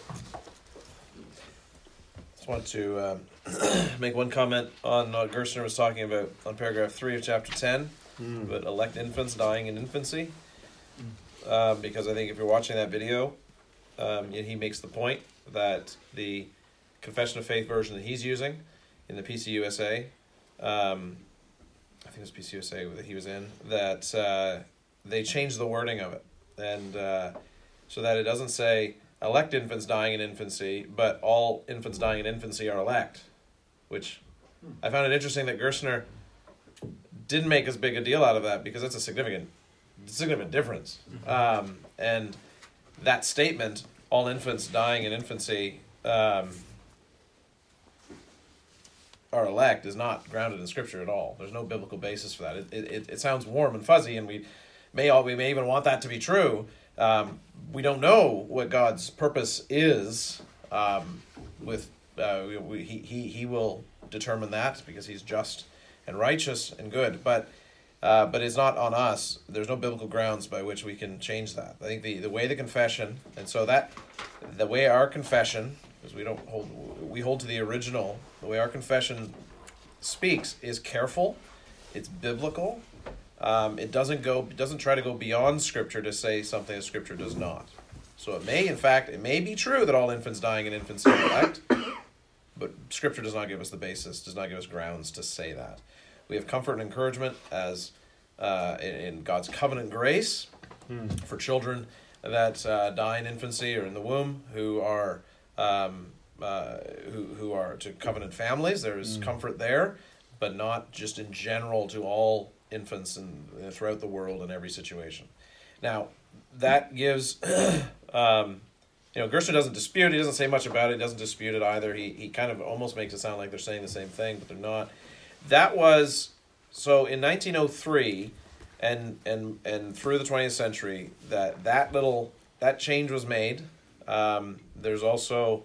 Just want to uh, make one comment on what Gerstner was talking about on paragraph three of chapter ten, mm. about elect infants dying in infancy. Mm. Um, because I think if you're watching that video, um, he makes the point that the Confession of Faith version that he's using in the P C U S A, um, I think it was P C U S A that he was in, that uh, they changed the wording of it. And uh, so that it doesn't say elect infants dying in infancy, but all infants dying in infancy are elect, which I found it interesting that Gerstner didn't make as big a deal out of that because that's a significant, significant difference. Um, and that statement, all infants dying in infancy um, are elect, is not grounded in Scripture at all. There's no biblical basis for that. It it, it sounds warm and fuzzy, and we may all we may even want that to be true. Um, we don't know what God's purpose is. Um, with uh, we, we, he he he will determine that because He's just and righteous and good. But uh, but it's not on us. There's no biblical grounds by which we can change that. I think the, the way the confession, and so that the way our confession, because we don't hold we hold to the original. The way our confession speaks is careful. It's biblical. Um, it doesn't go. It doesn't try to go beyond Scripture to say something that Scripture does not. So it may, in fact, it may be true that all infants dying in infancy are elect, but Scripture does not give us the basis, does not give us grounds to say that. We have comfort and encouragement as uh, in, in God's covenant grace hmm. for children that uh, die in infancy or in the womb who are um, uh, who who are to covenant families. There is hmm. comfort there, but not just in general to all infants and uh, throughout the world in every situation. Now, that gives, um, you know, Gerstner doesn't dispute. He doesn't say much about it. He doesn't dispute it either. He he kind of almost makes it sound like they're saying the same thing, but they're not. That was so in nineteen oh three, and and and through the twentieth century, that that little that change was made. Um, there's also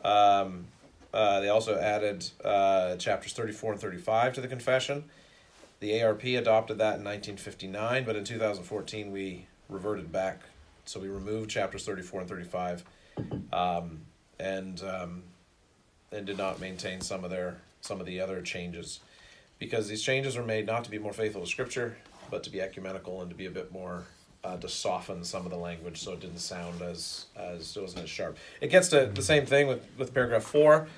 um, uh, they also added uh, chapters thirty-four and thirty-five to the confession. The A R P adopted that in nineteen fifty-nine, but in two thousand fourteen we reverted back. So we removed chapters thirty-four and thirty-five, um, and um, and did not maintain some of their some of the other changes, because these changes were made not to be more faithful to Scripture, but to be ecumenical and to be a bit more uh, to soften some of the language, so it didn't sound as as it wasn't as sharp. It gets to the same thing with with paragraph four,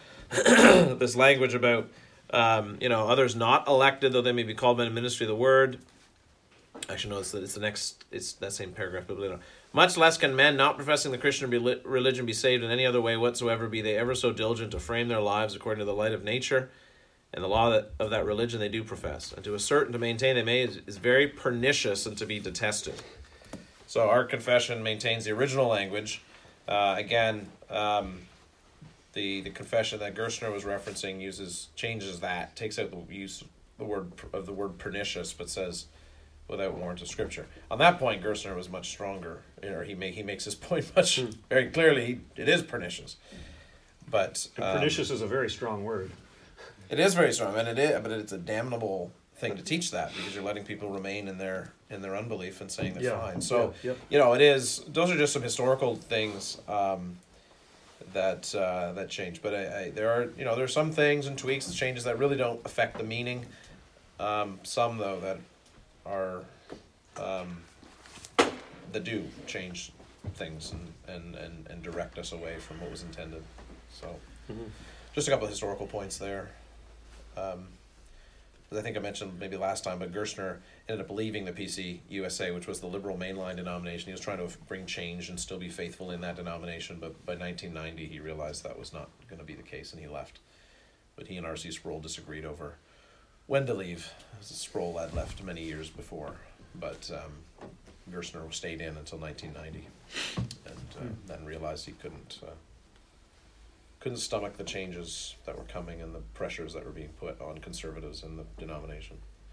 this language about. Um, you know, others not elected, though they may be called by the ministry of the word. Actually, no, it's the, it's the next, it's that same paragraph, but you know. Much less can men not professing the Christian religion be saved in any other way whatsoever, be they ever so diligent to frame their lives according to the light of nature and the law that, of that religion they do profess. And to assert and to maintain they may is, is very pernicious and to be detested. So our confession maintains the original language, Uh, again, um, the the confession that Gerstner was referencing uses changes that, takes out the use the word of the word pernicious, but says without warrant of Scripture. On that point, Gerstner was much stronger, or he make he makes his point much
Hmm.
very clearly. He, it is pernicious, but
And
um,
pernicious is a very strong word.
it is very strong, and it is, but it's a damnable thing to teach that, because you're letting people remain in their in their unbelief and saying they're
Yeah,
fine. So
yeah, yep.
you know, it is. Those are just some historical things um, that uh, that change. But I, I, there are you know there are some things and tweaks and changes that really don't affect the meaning. Um, some though that are um, that do change things and, and, and, and direct us away from what was intended. So
Mhm.
just a couple of historical points there. Um, as I think I mentioned maybe last time, but Gerstner ended up leaving the P C U S A, which was the liberal mainline denomination. He was trying to bring change and still be faithful in that denomination, but by nineteen ninety he realized that was not going to be the case, and he left. But he and R C Sproul disagreed over when to leave. Sproul had left many years before, but um, Gerstner stayed in until nineteen ninety, and uh,
Hmm.
then realized he couldn't uh, couldn't stomach the changes that were coming and the pressures that were being put on conservatives in the denomination.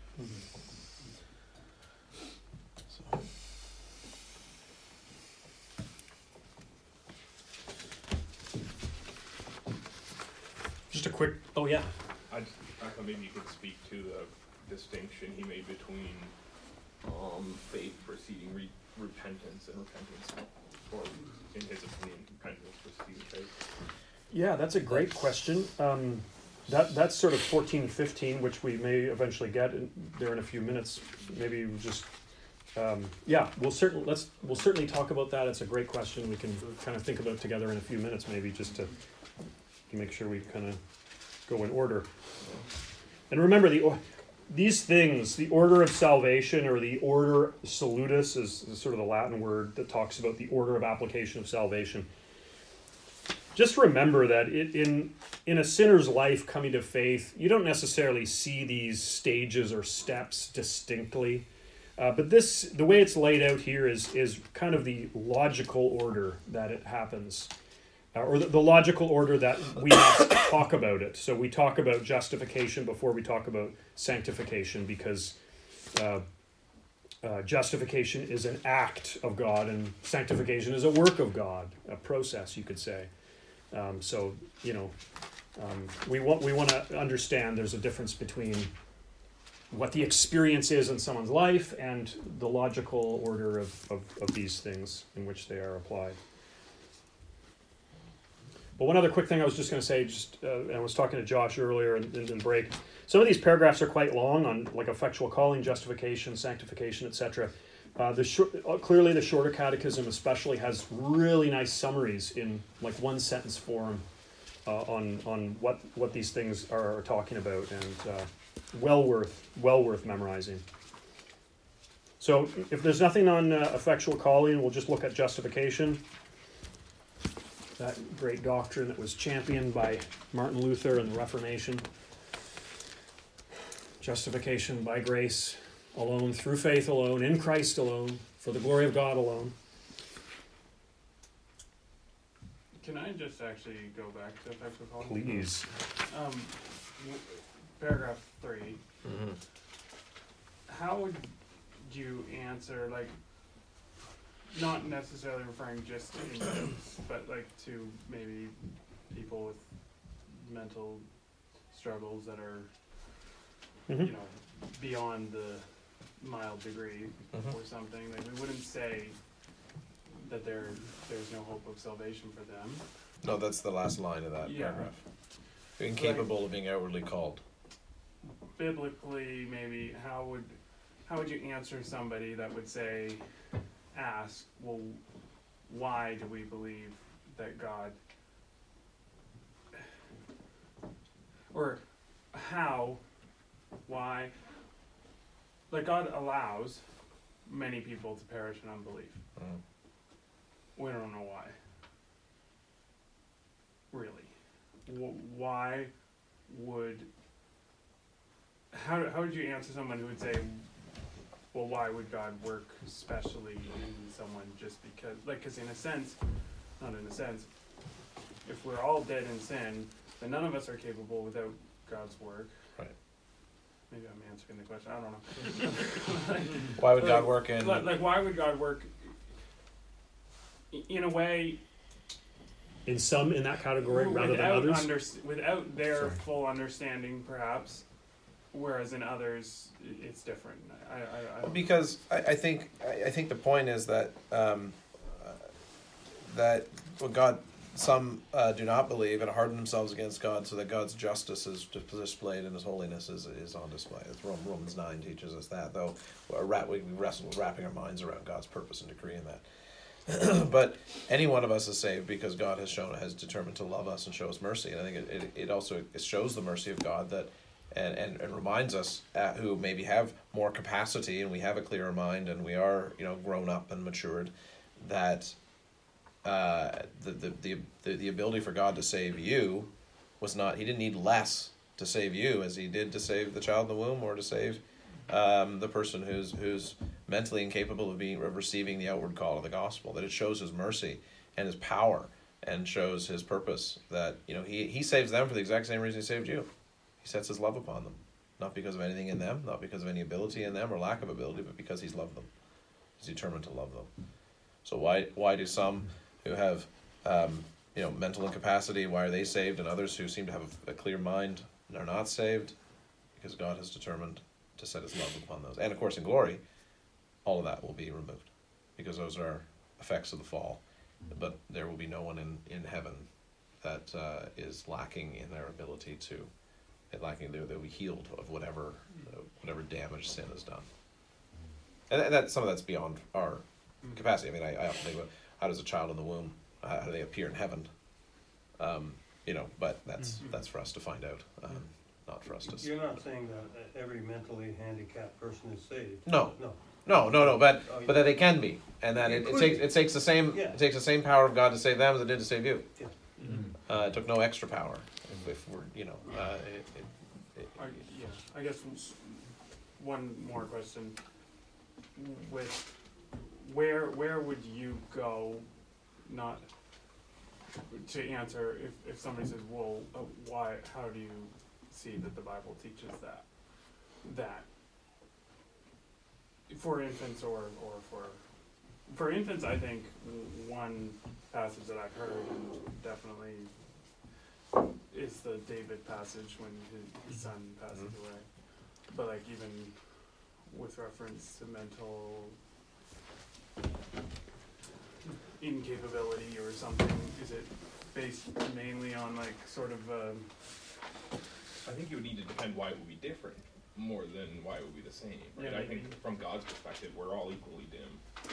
So.
Just a quick. Oh yeah.
I, just, I thought maybe you could speak to the distinction he made between um, faith preceding re- repentance and repentance, or in his opinion, repentance preceding faith.
Yeah, that's a great question. Um, that that's sort of fourteen and fifteen, which we may eventually get in, there in a few minutes. Maybe we'll just um, yeah, we'll certainly let's we'll certainly talk about that. It's a great question. We can kind of think about together in a few minutes, maybe just to, to make sure we kind of go in order. And remember the or- these things, the order of salvation, or the order salutis, is, is sort of the Latin word that talks about the order of application of salvation. Just remember that it, in in a sinner's life coming to faith, you don't necessarily see these stages or steps distinctly, uh, but this the way it's laid out here is is kind of the logical order that it happens, uh, or the, the logical order that we must talk about it. So we talk about justification before we talk about sanctification, because uh, uh, justification is an act of God, and sanctification is a work of God, a process, you could say. Um, so, you know, um, we want we want to understand there's a difference between what the experience is in someone's life and the logical order of, of, of these things in which they are applied. But one other quick thing I was just going to say, just uh, I was talking to Josh earlier in, in, in break. Some of these paragraphs are quite long on like effectual calling, justification, sanctification, et cetera. Uh, the short, uh, clearly, the Shorter Catechism especially has really nice summaries in like one sentence form uh, on on what what these things are, are talking about, and uh, well worth well worth memorizing. So, if there's nothing on uh, effectual calling, we'll just look at justification. That great doctrine that was championed by Martin Luther and the Reformation. Justification by grace alone, through faith alone, in Christ alone, for the glory of God alone.
Can I just actually go back to effectual calling?
Please.
Um, w- paragraph three.
Mm-hmm.
How would you answer, like, not necessarily referring just to infants, but like to maybe people with mental struggles that are,
Mm-hmm.
you know, beyond the mild degree
Mhm.
or something? Like, we wouldn't say that there there's no hope of salvation for them.
No, that's the last line of that
Yeah.
paragraph. Incapable of being outwardly called.
Biblically, maybe how would how would you answer somebody that would say, ask, well, why do we believe that God, or how, why, like God allows many people to perish in unbelief.
Mm.
We don't know why. Really. W- why would, how, how would you answer someone who would say, well, why would God work especially in someone just because, like, because in a sense, not in a sense. If we're all dead in sin, then none of us are capable without God's work.
Right.
Maybe I'm answering the question. I don't know.
Why would God
Like-
work in?
Like, like, why would God work? i- In a way,
In some in that category rather than
without
others.
underst- without their
Sorry.
full understanding, perhaps, whereas in others i- it's different. I, I, I don't
Because I, I think I, I think the point is that um, uh, that well, God, some uh, do not believe and harden themselves against God, so that God's justice is dis- displayed and His holiness is, is on display. As Rom- Romans nine teaches us that, though uh, ra- we wrestle with wrapping our minds around God's purpose and decree in that. But any one of us is saved because God has shown, has determined to love us and show us mercy. And I think it, it, it also it shows the mercy of God that, and, and, and reminds us uh, who maybe have more capacity and we have a clearer mind and we are, you know, grown up and matured, that uh, the, the, the, the, the ability for God to save you was not, He didn't need less to save you as He did to save the child in the womb or to save um, the person who's who's mentally incapable of being of receiving the outward call of the gospel. That it shows His mercy and His power and shows His purpose. That, you know, He He saves them for the exact same reason He saved you. He sets His love upon them, not because of anything in them, not because of any ability in them or lack of ability, but because He's loved them. He's determined to love them. So why why do some who have um, you know mental incapacity, why are they saved, and others who seem to have a, a clear mind are not saved? Because God has determined to set His love upon those. And of course in glory, all of that will be removed, because those are effects of the fall. But there will be no one in, in heaven that uh, is lacking in their ability to, lacking they'll they'll be healed of whatever uh, whatever damage sin has done. And, and that some of that's beyond our capacity. I mean, I, I often think about how does a child in the womb, how do they appear in heaven? Um, you know, but that's that's for us to find out, um, not for us to.
You're not saying that every mentally handicapped person is saved?
No.
No.
No, no, no, but
Oh,
but that they can be, and that
It
it, it
could
takes
be.
it takes the same
Yeah.
it takes the same power of God to save them as it did to save you.
Yeah.
Uh, it took no extra power. If, if we're you know, uh, it, it, it,
I, yeah, I guess s- one more question. With where where would you go, not to answer if, if somebody says, well, uh, why? How do you see that the Bible teaches that that for infants or or for for infants? I think one passage that I've heard and definitely is the David passage when his, his son passes
Mhm.
away. But like even with reference to mental incapability or something, is it based mainly on like sort of um,
I think it would need to depend why it would be different more than why it would be the same. Right?
Yeah,
I
maybe.
think from God's perspective, we're all equally dim.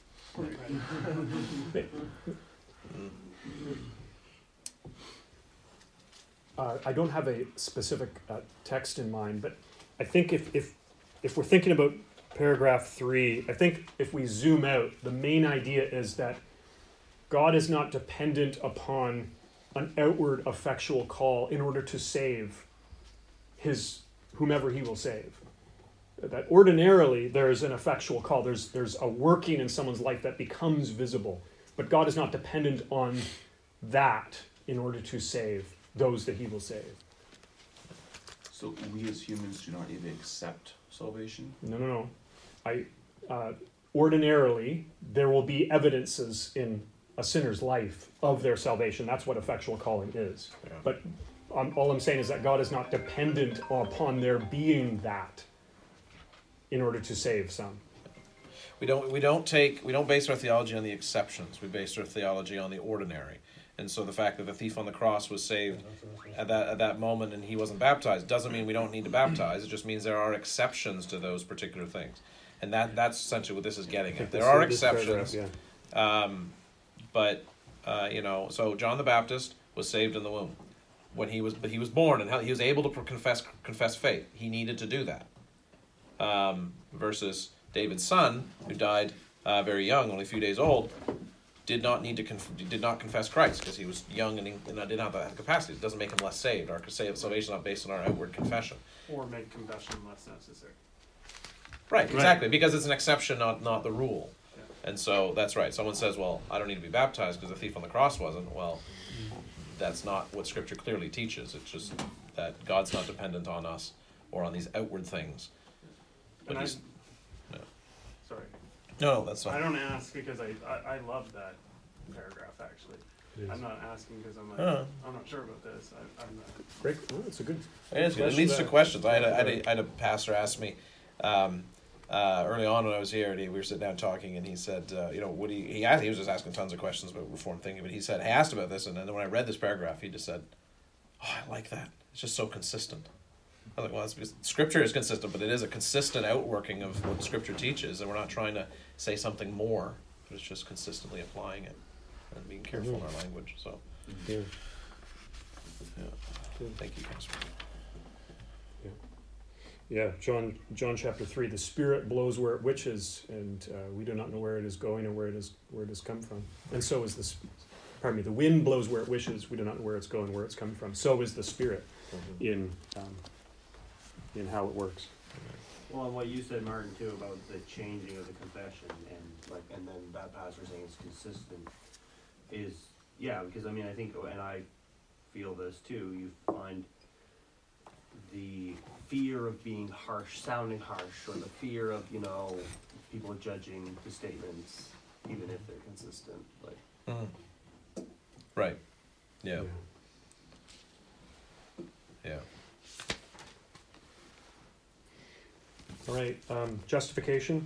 Uh, I don't have a specific uh, text in mind, but I think if, if if we're thinking about paragraph three, I think if we zoom out, the main idea is that God is not dependent upon an outward effectual call in order to save his whomever he will save. That ordinarily there's an effectual call, there's there's a working in someone's life that becomes visible, but God is not dependent on that in order to save those that he will save.
So we as humans do not even accept salvation?
No, no, no. I uh, ordinarily there will be evidences in a sinner's life of their salvation. That's what effectual calling is.
Yeah.
But um, all I'm saying is that God is not dependent upon there being that in order to save some.
we don't we don't take we don't base our theology on the exceptions. We base our theology on the ordinary. And so the fact that the thief on the cross was saved at that at that moment and he wasn't baptized doesn't mean we don't need to baptize. It just means there are exceptions to those particular things. And that that's essentially what this is getting at. There are exceptions. Um, but uh, you know, so John the Baptist was saved in the womb when he was, but he was born and he was able to confess confess faith. He needed to do that. Um, versus David's son, who died uh, very young, only a few days old, did not need to conf- did not confess Christ because he was young and he did not have the capacity. It doesn't make him less saved. Our salvation is not based on our outward confession.
or make confession less necessary.
Right, exactly, because it's an exception, not not the rule. And so that's right. Someone says, well, I don't need to be baptized because the thief on the cross wasn't. Well, that's not what Scripture clearly teaches. It's just that God's not dependent on us or on these outward things. But
And I,
he's, no.
sorry.
no, no, that's
I
fine.
don't ask because I, I, I love that paragraph, actually. I'm not asking because I'm like,
Uh.
I'm not sure about this. I, I'm not.
Great. Well, it's a good.
It is good. It
question
leads to
there.
questions. I had a, I had a, I had a pastor ask me um, uh, early on when I was here, and he, we were sitting down talking, and he said, uh, you know, would he? He asked, he was just asking tons of questions about Reformed thinking, but he said, he asked about this, and then when I read this paragraph, he just said, "Oh, I like that. It's just so consistent." I was like, well, that's because Scripture is consistent, but it is a consistent outworking of what Scripture teaches, and we're not trying to say something more, but it's just consistently applying it and being careful in our language. So,
Yeah.
yeah.
Good.
Thank you, Pastor.
Yeah, John John chapter three, the Spirit blows where it wishes, and uh, we do not know where it is going or where it is where it has come from. And so is this, pardon me, the wind blows where it wishes, we do not know where it's going, where it's come from. So is the Spirit in um, in how it works.
Well, and what you said, Martin, too, about the changing of the confession, and like, and then that pastor saying it's consistent, is yeah, because I mean, I think, and I feel this too. You find the fear of being harsh, sounding harsh, or the fear of, you know, people judging the statements, even if they're consistent. Like,
Mm. Right. Yeah. Yeah.
All right, um, justification.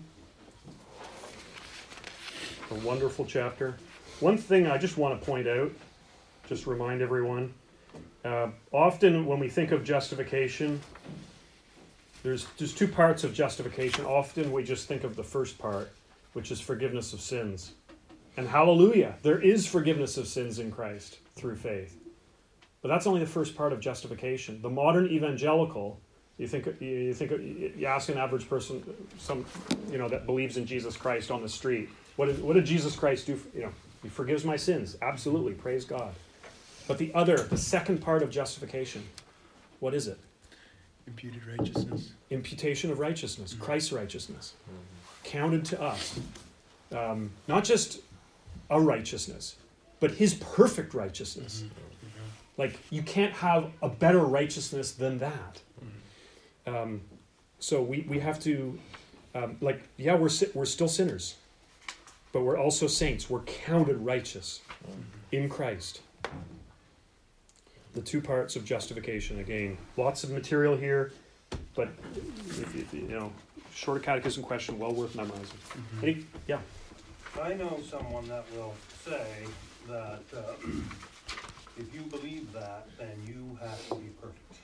A wonderful chapter. One thing I just want to point out, just remind everyone, uh, often when we think of justification, there's there's two parts of justification. Often we just think of the first part, which is forgiveness of sins. And hallelujah, there is forgiveness of sins in Christ through faith. But that's only the first part of justification. The modern evangelical, you think you think you ask an average person, some you know that believes in Jesus Christ on the street, what did what did Jesus Christ do? For, you know, he forgives my sins. Absolutely, praise God. But the other, the second part of justification, what is it?
Imputed righteousness.
Imputation of righteousness, Christ's righteousness, counted to us. Um, not just a righteousness, but his perfect righteousness. Like, you can't have a better righteousness than that. Um, so we, we have to, um, like, yeah, we're si- we're still sinners, but we're also saints. We're counted righteous in Christ. The two parts of justification, again, lots of material here, but if, if, you know, short catechism question, well worth memorizing.
Mm-hmm.
Any, yeah.
I know someone that will say that uh, if you believe that, then you have to be perfect.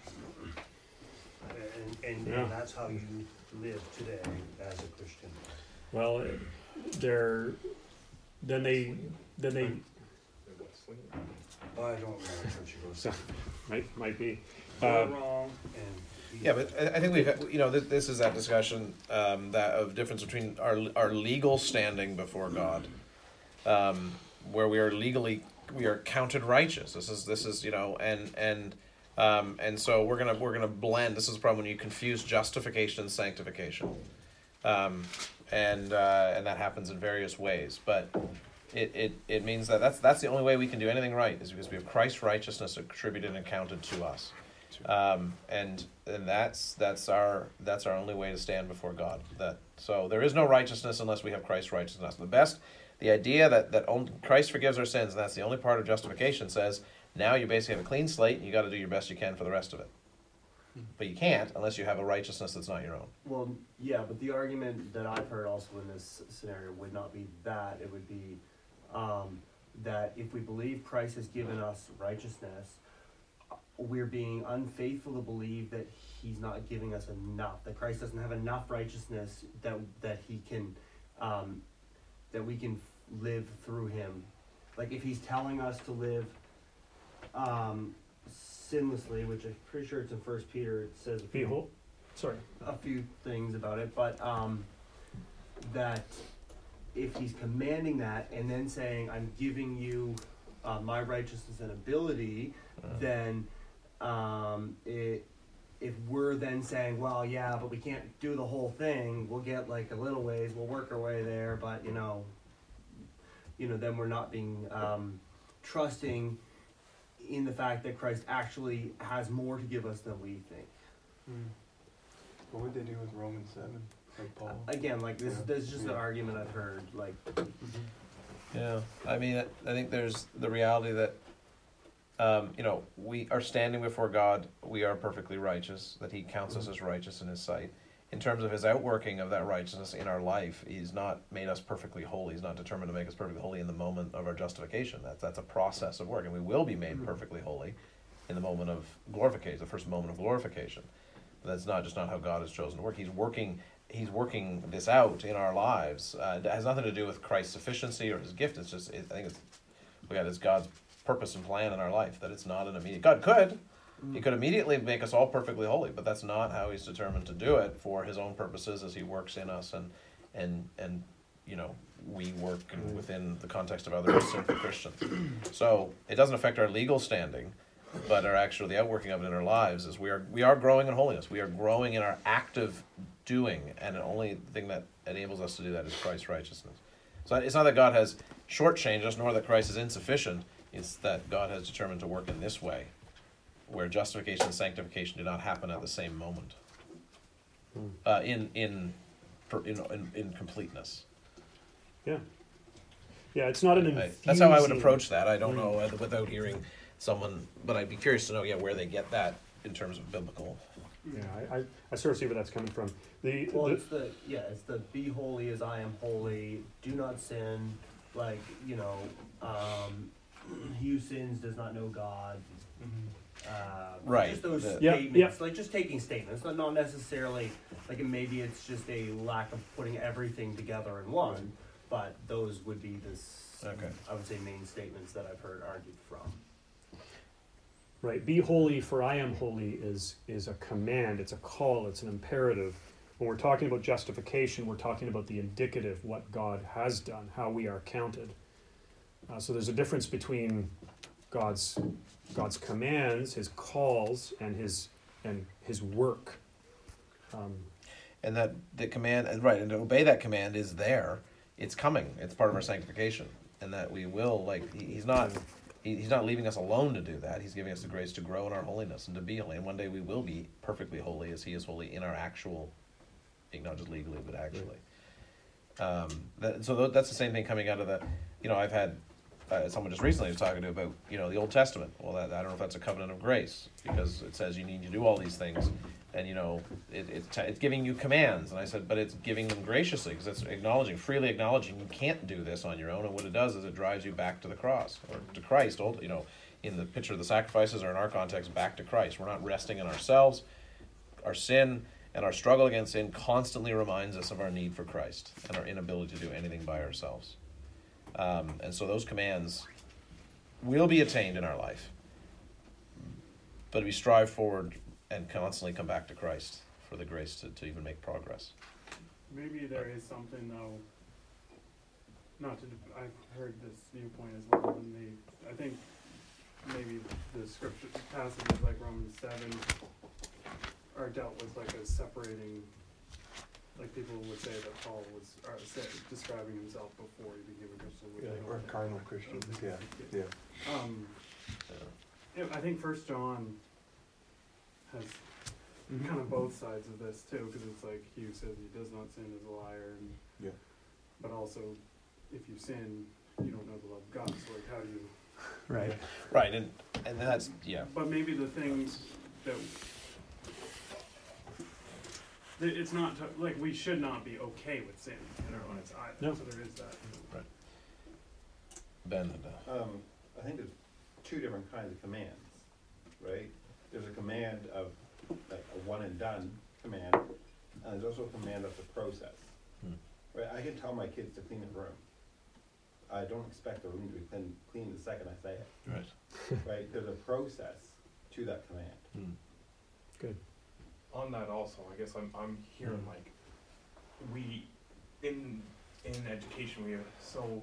And, and,
Yeah.
and that's how you live today as a Christian.
Well, they're then they then they
I don't know what church you go to.
so, might might be.
Go
Uh,
wrong and be
Yeah, but I I think we've, had- you know, this, this is that discussion um, that of difference between our our legal standing before God, um, where we are legally we are counted righteous. This is this is you know, and and um, and so we're gonna we're gonna blend. This is the problem when you confuse justification and sanctification, um, and uh, and that happens in various ways, but. It, it, it means that that's that's the only way we can do anything right is because we have Christ's righteousness attributed and accounted to us, um, and and that's that's our that's our only way to stand before God. That so there is no righteousness unless we have Christ's righteousness. The best, the idea that that only Christ forgives our sins, and that's the only part of justification. Says now you basically have a clean slate, and you got to do your best you can for the rest of it. But you can't unless you have a righteousness that's not your own.
well, yeah, but the argument that I've heard also in this scenario would not be that. It would be um, that if we believe Christ has given us righteousness, we're being unfaithful to believe that he's not giving us enough, that Christ doesn't have enough righteousness that that he can, um, that we can live through him. Like if he's telling us to live um, sinlessly, which I'm pretty sure it's in First Peter, it says a few,
Behold, sorry.
a few things about it, but um, that if he's commanding that and then saying, I'm giving you uh, my righteousness and ability, then um, it, if we're then saying, well, yeah, but we can't do the whole thing, we'll get like a little ways, we'll work our way there, but you know, you know, then we're not being um, trusting in the fact that Christ actually has more to give us than we think.
What would they do with Romans seven? Like Paul?
Again, like this,
Yeah.
this is just an
Yeah.
argument I've heard. Like,
Yeah, I mean, I I think there's the reality that, um, you know, we are standing before God, we are perfectly righteous, that He counts us as righteous in His sight. In terms of His outworking of that righteousness in our life, He's not made us perfectly holy. He's not determined to make us perfectly holy in the moment of our justification. That's, that's a process of work, and we will be made perfectly holy in the moment of glorification, the first moment of glorification. But that's not just not how God has chosen to work. He's working He's working this out in our lives. Uh, it has nothing to do with Christ's sufficiency or His gift. It's just, it, I think it's, look at it as God's purpose and plan in our life, that it's not an immediate, God could, He could immediately make us all perfectly holy, but that's not how He's determined to do it for His own purposes as He works in us and, and, and you know, we work in, within the context of other sinful Christians. So it doesn't affect our legal standing, but our actual, the outworking of it in our lives is we are, we are growing in holiness. We are growing in our active doing, and the only thing that enables us to do that is Christ's righteousness. So it's not that God has shortchanged us, nor that Christ is insufficient. It's that God has determined to work in this way, where justification and sanctification do not happen at the same moment, uh, in, in, in in in completeness.
Yeah. Yeah, it's not an
I-
infusing.
that's how I would approach that. I don't know uh, without hearing someone, but I'd be curious to know, yeah, where they get that in terms of biblical.
Yeah, I, I, I sort of see where that's coming from. The,
well,
the
it's the yeah, it's the be holy as I am holy. Do not sin. Like, you know, um, he who sins does not know God. Uh,
Right.
Just those
The-
Yeah,
statements, like just taking statements, not not necessarily like maybe it's just a lack of putting everything together in one, but those would be this.
Okay.
I would say main statements that I've heard argued from.
Right, be holy for I am holy is is a command, it's a call, it's an imperative. When we're talking about justification, we're talking about the indicative, what God has done, how we are counted. Uh, so there's a difference between God's God's commands, His calls, and His and His work. Um,
And that the command, and right, and to obey that command is there. It's coming. It's part of our sanctification, and that we will, like, he, he's not, he, he's not leaving us alone to do that. He's giving us the grace to grow in our holiness and to be holy. And one day we will be perfectly holy as He is holy in our actual, not just legally, but actually. Um, that, so th- that's the same thing coming out of the, you know, I've had uh, someone just recently was talking to about, you know, the Old Testament. Well, that, I don't know if that's a covenant of grace, because it says you need to do all these things. And, you know, it, it's, t- it's giving you commands. And I said, but it's giving them graciously, because it's acknowledging, freely acknowledging you can't do this on your own. And what it does is it drives you back to the cross, or to Christ, you know, in the picture of the sacrifices, or in our context, back to Christ. We're not resting in ourselves. Our sin and our struggle against sin constantly reminds us of our need for Christ and our inability to do anything by ourselves. Um, and so those commands will be attained in our life. But we strive forward and constantly come back to Christ for the grace to, to even make progress.
Maybe there is something though, not to, I've heard this viewpoint as well, and the, I think maybe the scripture passages like Romans seven are dealt with like as separating, like people would say that Paul was uh, say, describing himself before he became a Christian. which
Yeah,
I don't
or
think-
carnal
I don't
Christians,
think
yeah,
is the case.
yeah.
Um, yeah, I think First John has kind of both sides of this too, because it's like he who says he does not sin is a liar, and
Yeah.
but also if you sin, you don't know the love of God. So like, how do you?
Right.
Right, and and that's, yeah.
But maybe the things that that it's not to, like we should not be okay with sin in our own eyes either.
No.
So there is that.
Ben, uh,
Um, I think there's two different kinds of commands, right? There's a command of, like, a one and done command, and there's also a command of the process.
Hmm.
Right, I can tell my kids to clean a room. I don't expect the room to be clean, clean the second I say it,
right.
right? There's a process to that command.
Hmm.
good.
On that also, I guess I'm, I'm hearing like, we, in, in education, we are so,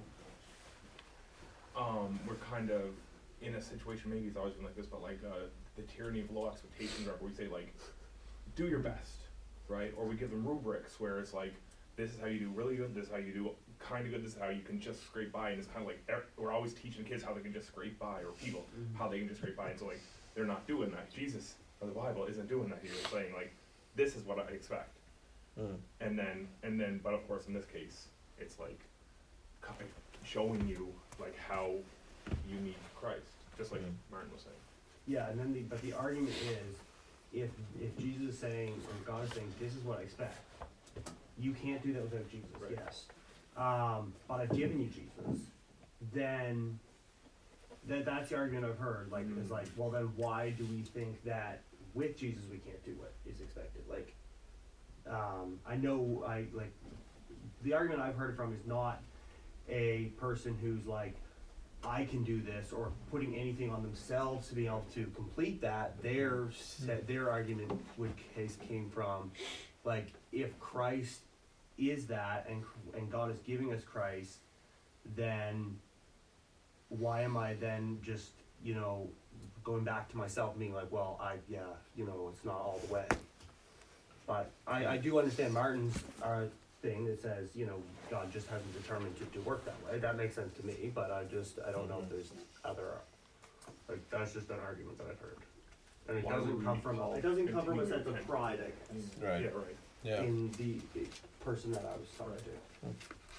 um, we're kind of in a situation, maybe it's always been like this, but like, uh, the tyranny of low expectations, where we say like, do your best, right? Or we give them rubrics where it's like, this is how you do really good, this is how you do kind of good, this is how you can just scrape by, and it's kind of like er- we're always teaching kids how they can just scrape by, or people how they can just scrape by, and so like they're not doing that. Jesus or the Bible isn't doing that here. It's saying like this is what I expect,
Mm.
and then and then but of course in this case it's like kind of showing you like how you need Christ, just like
Mm.
Martin was saying.
Yeah, and then the, but the argument is, if, if Jesus is saying, or God is saying, this is what I expect, you can't do that without Jesus,
Right.
yes. Um, but I've given you Jesus, then, that, that's the argument I've heard, like,
Mhm.
is like, well then why do we think that with Jesus we can't do what is expected? Like, um, I know, I, like, the argument I've heard from is not a person who's like, I can do this, or putting anything on themselves to be able to complete that. Their set, their argument would case came from, like, if Christ is that, and and God is giving us Christ, then why am I then just, you know, going back to myself and being like, well, I yeah, you know, it's not all the way. But I I do understand Martin's uh, thing that says, you know, God just hasn't determined to, to work that way. That makes sense to me, but I just, I don't know if there's other, like, that's just an argument that I've heard. And it
Why would
doesn't
we
come
be
from,
called
it doesn't come from a
continual
sense of
repentance?
pride, I guess,
Right.
Yeah, right.
Yeah.
in the, the person that I was talking to.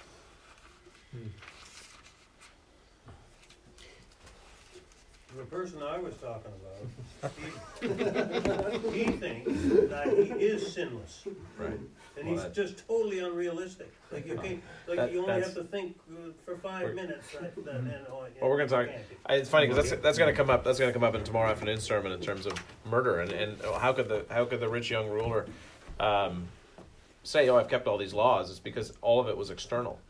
The person I was talking about, he, he thinks that he is sinless,
Right.
and
Well,
he's
that-
just totally unrealistic. Like you can't, like
That-
you only
that's-
have to think uh, for five
We're-
minutes, that, that, and, oh,
Well, we're gonna talk.
you can't.
I, it's funny because that's that's gonna come up. That's gonna come up in tomorrow afternoon's sermon in terms of murder and, and how could the how could the rich young ruler um, say, "Oh, I've kept all these laws"? It's because all of it was external.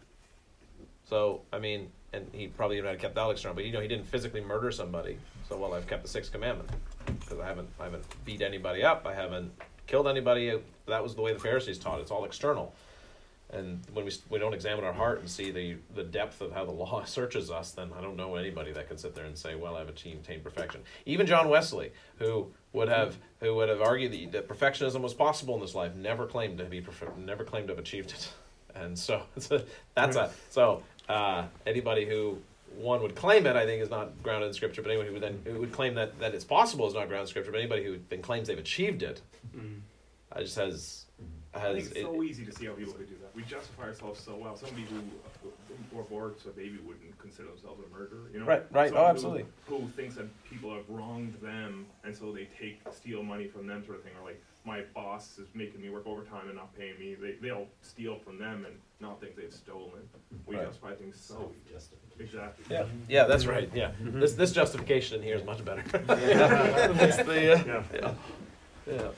So I mean, and he probably even had kept that external, but you know, he didn't physically murder somebody. So well, I've kept the sixth commandment because I haven't I haven't beat anybody up. I haven't killed anybody. That was the way the Pharisees taught. It's all external. And when we we don't examine our heart and see the, the depth of how the law searches us, then I don't know anybody that can sit there and say, "Well, I've achieved attained perfection." Even John Wesley, who would have who would have argued that, that perfectionism was possible in this life, never claimed to be perfect, never claimed to have achieved it. And so it's a, that's a so uh, anybody who one would claim it, I think, is not grounded in Scripture. But anyone who would then who would claim that, that it's possible is not grounded in Scripture. But anybody who then claims they've achieved it,
Mm.
uh, just has
I
has
think it's
it,
so easy to see how people could do that. We justify ourselves so well. Somebody who uh, aborts a baby wouldn't consider themselves a murderer, you know?
Right, right.
Someone
Oh,
who-
absolutely.
Who, thinks that people have wronged them, and so they take steal money from them, sort of thing. Or like, my boss is making me work overtime and not paying me. They they'll steal from them and not think they've stolen. We
Right.
justify things so exactly.
Yeah, yeah, that's right. Yeah, this this justification in here is much better. yeah. That's the, uh,
Yeah.
yeah, yeah.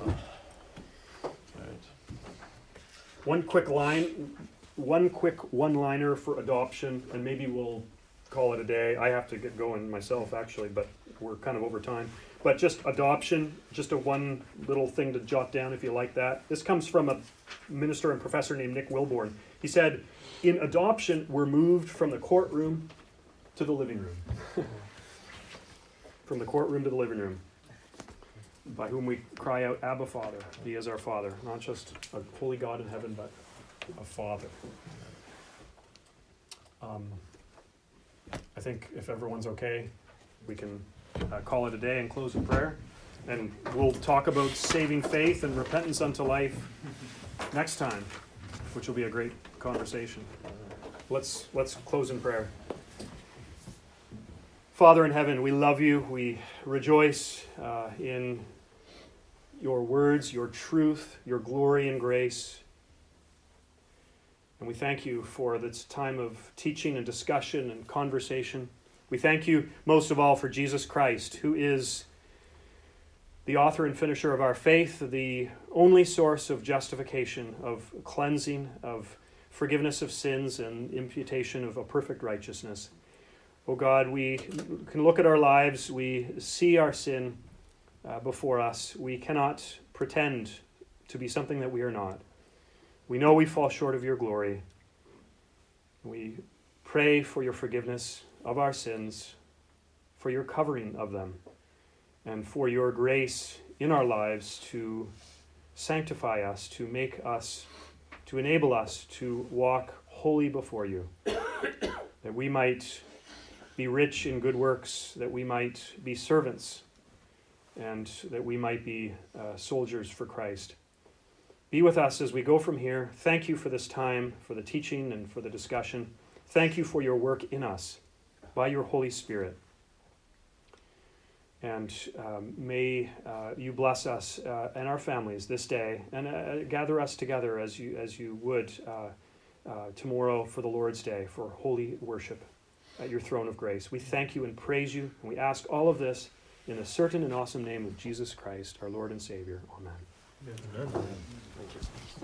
Right.
One quick line, one quick one-liner for adoption, and maybe we'll call it a day. I have to get going myself, actually, but we're kind of over time. But just adoption, just a one little thing to jot down if you like that. This comes from a minister and professor named Nick Wilborn. He said, in adoption, we're moved from the courtroom to the living room. From the courtroom to the living room. By whom we cry out, Abba, Father. He is our Father. Not just a holy God in heaven, but a Father. Um, I think if everyone's okay, we can uh, call it a day and close in prayer. And we'll talk about saving faith and repentance unto life next time, which will be a great conversation. Let's let's close in prayer. Father in heaven, we love you. We rejoice uh, in your words, your truth, your glory and grace. And we thank you for this time of teaching and discussion and conversation. We thank you most of all for Jesus Christ, who is the author and finisher of our faith, the only source of justification, of cleansing, of forgiveness of sins, and imputation of a perfect righteousness. Oh God, we can look at our lives, we see our sin uh, before us. We cannot pretend to be something that we are not. We know we fall short of your glory. We pray for your forgiveness of our sins, for your covering of them, and for your grace in our lives to sanctify us, to make us to enable us to walk holy before you, that we might be rich in good works, that we might be servants, and that we might be uh, soldiers for Christ. Be with us as we go from here. Thank you for this time, for the teaching and for the discussion. Thank you for your work in us by your Holy Spirit. And um, may uh, you bless us uh, and our families this day, and uh, gather us together as you as you would uh, uh, tomorrow for the Lord's Day, for holy worship at your throne of grace. We thank you and praise you, and we ask all of this in the certain and awesome name of Jesus Christ, our Lord and Savior. Amen.
Amen. Thank you.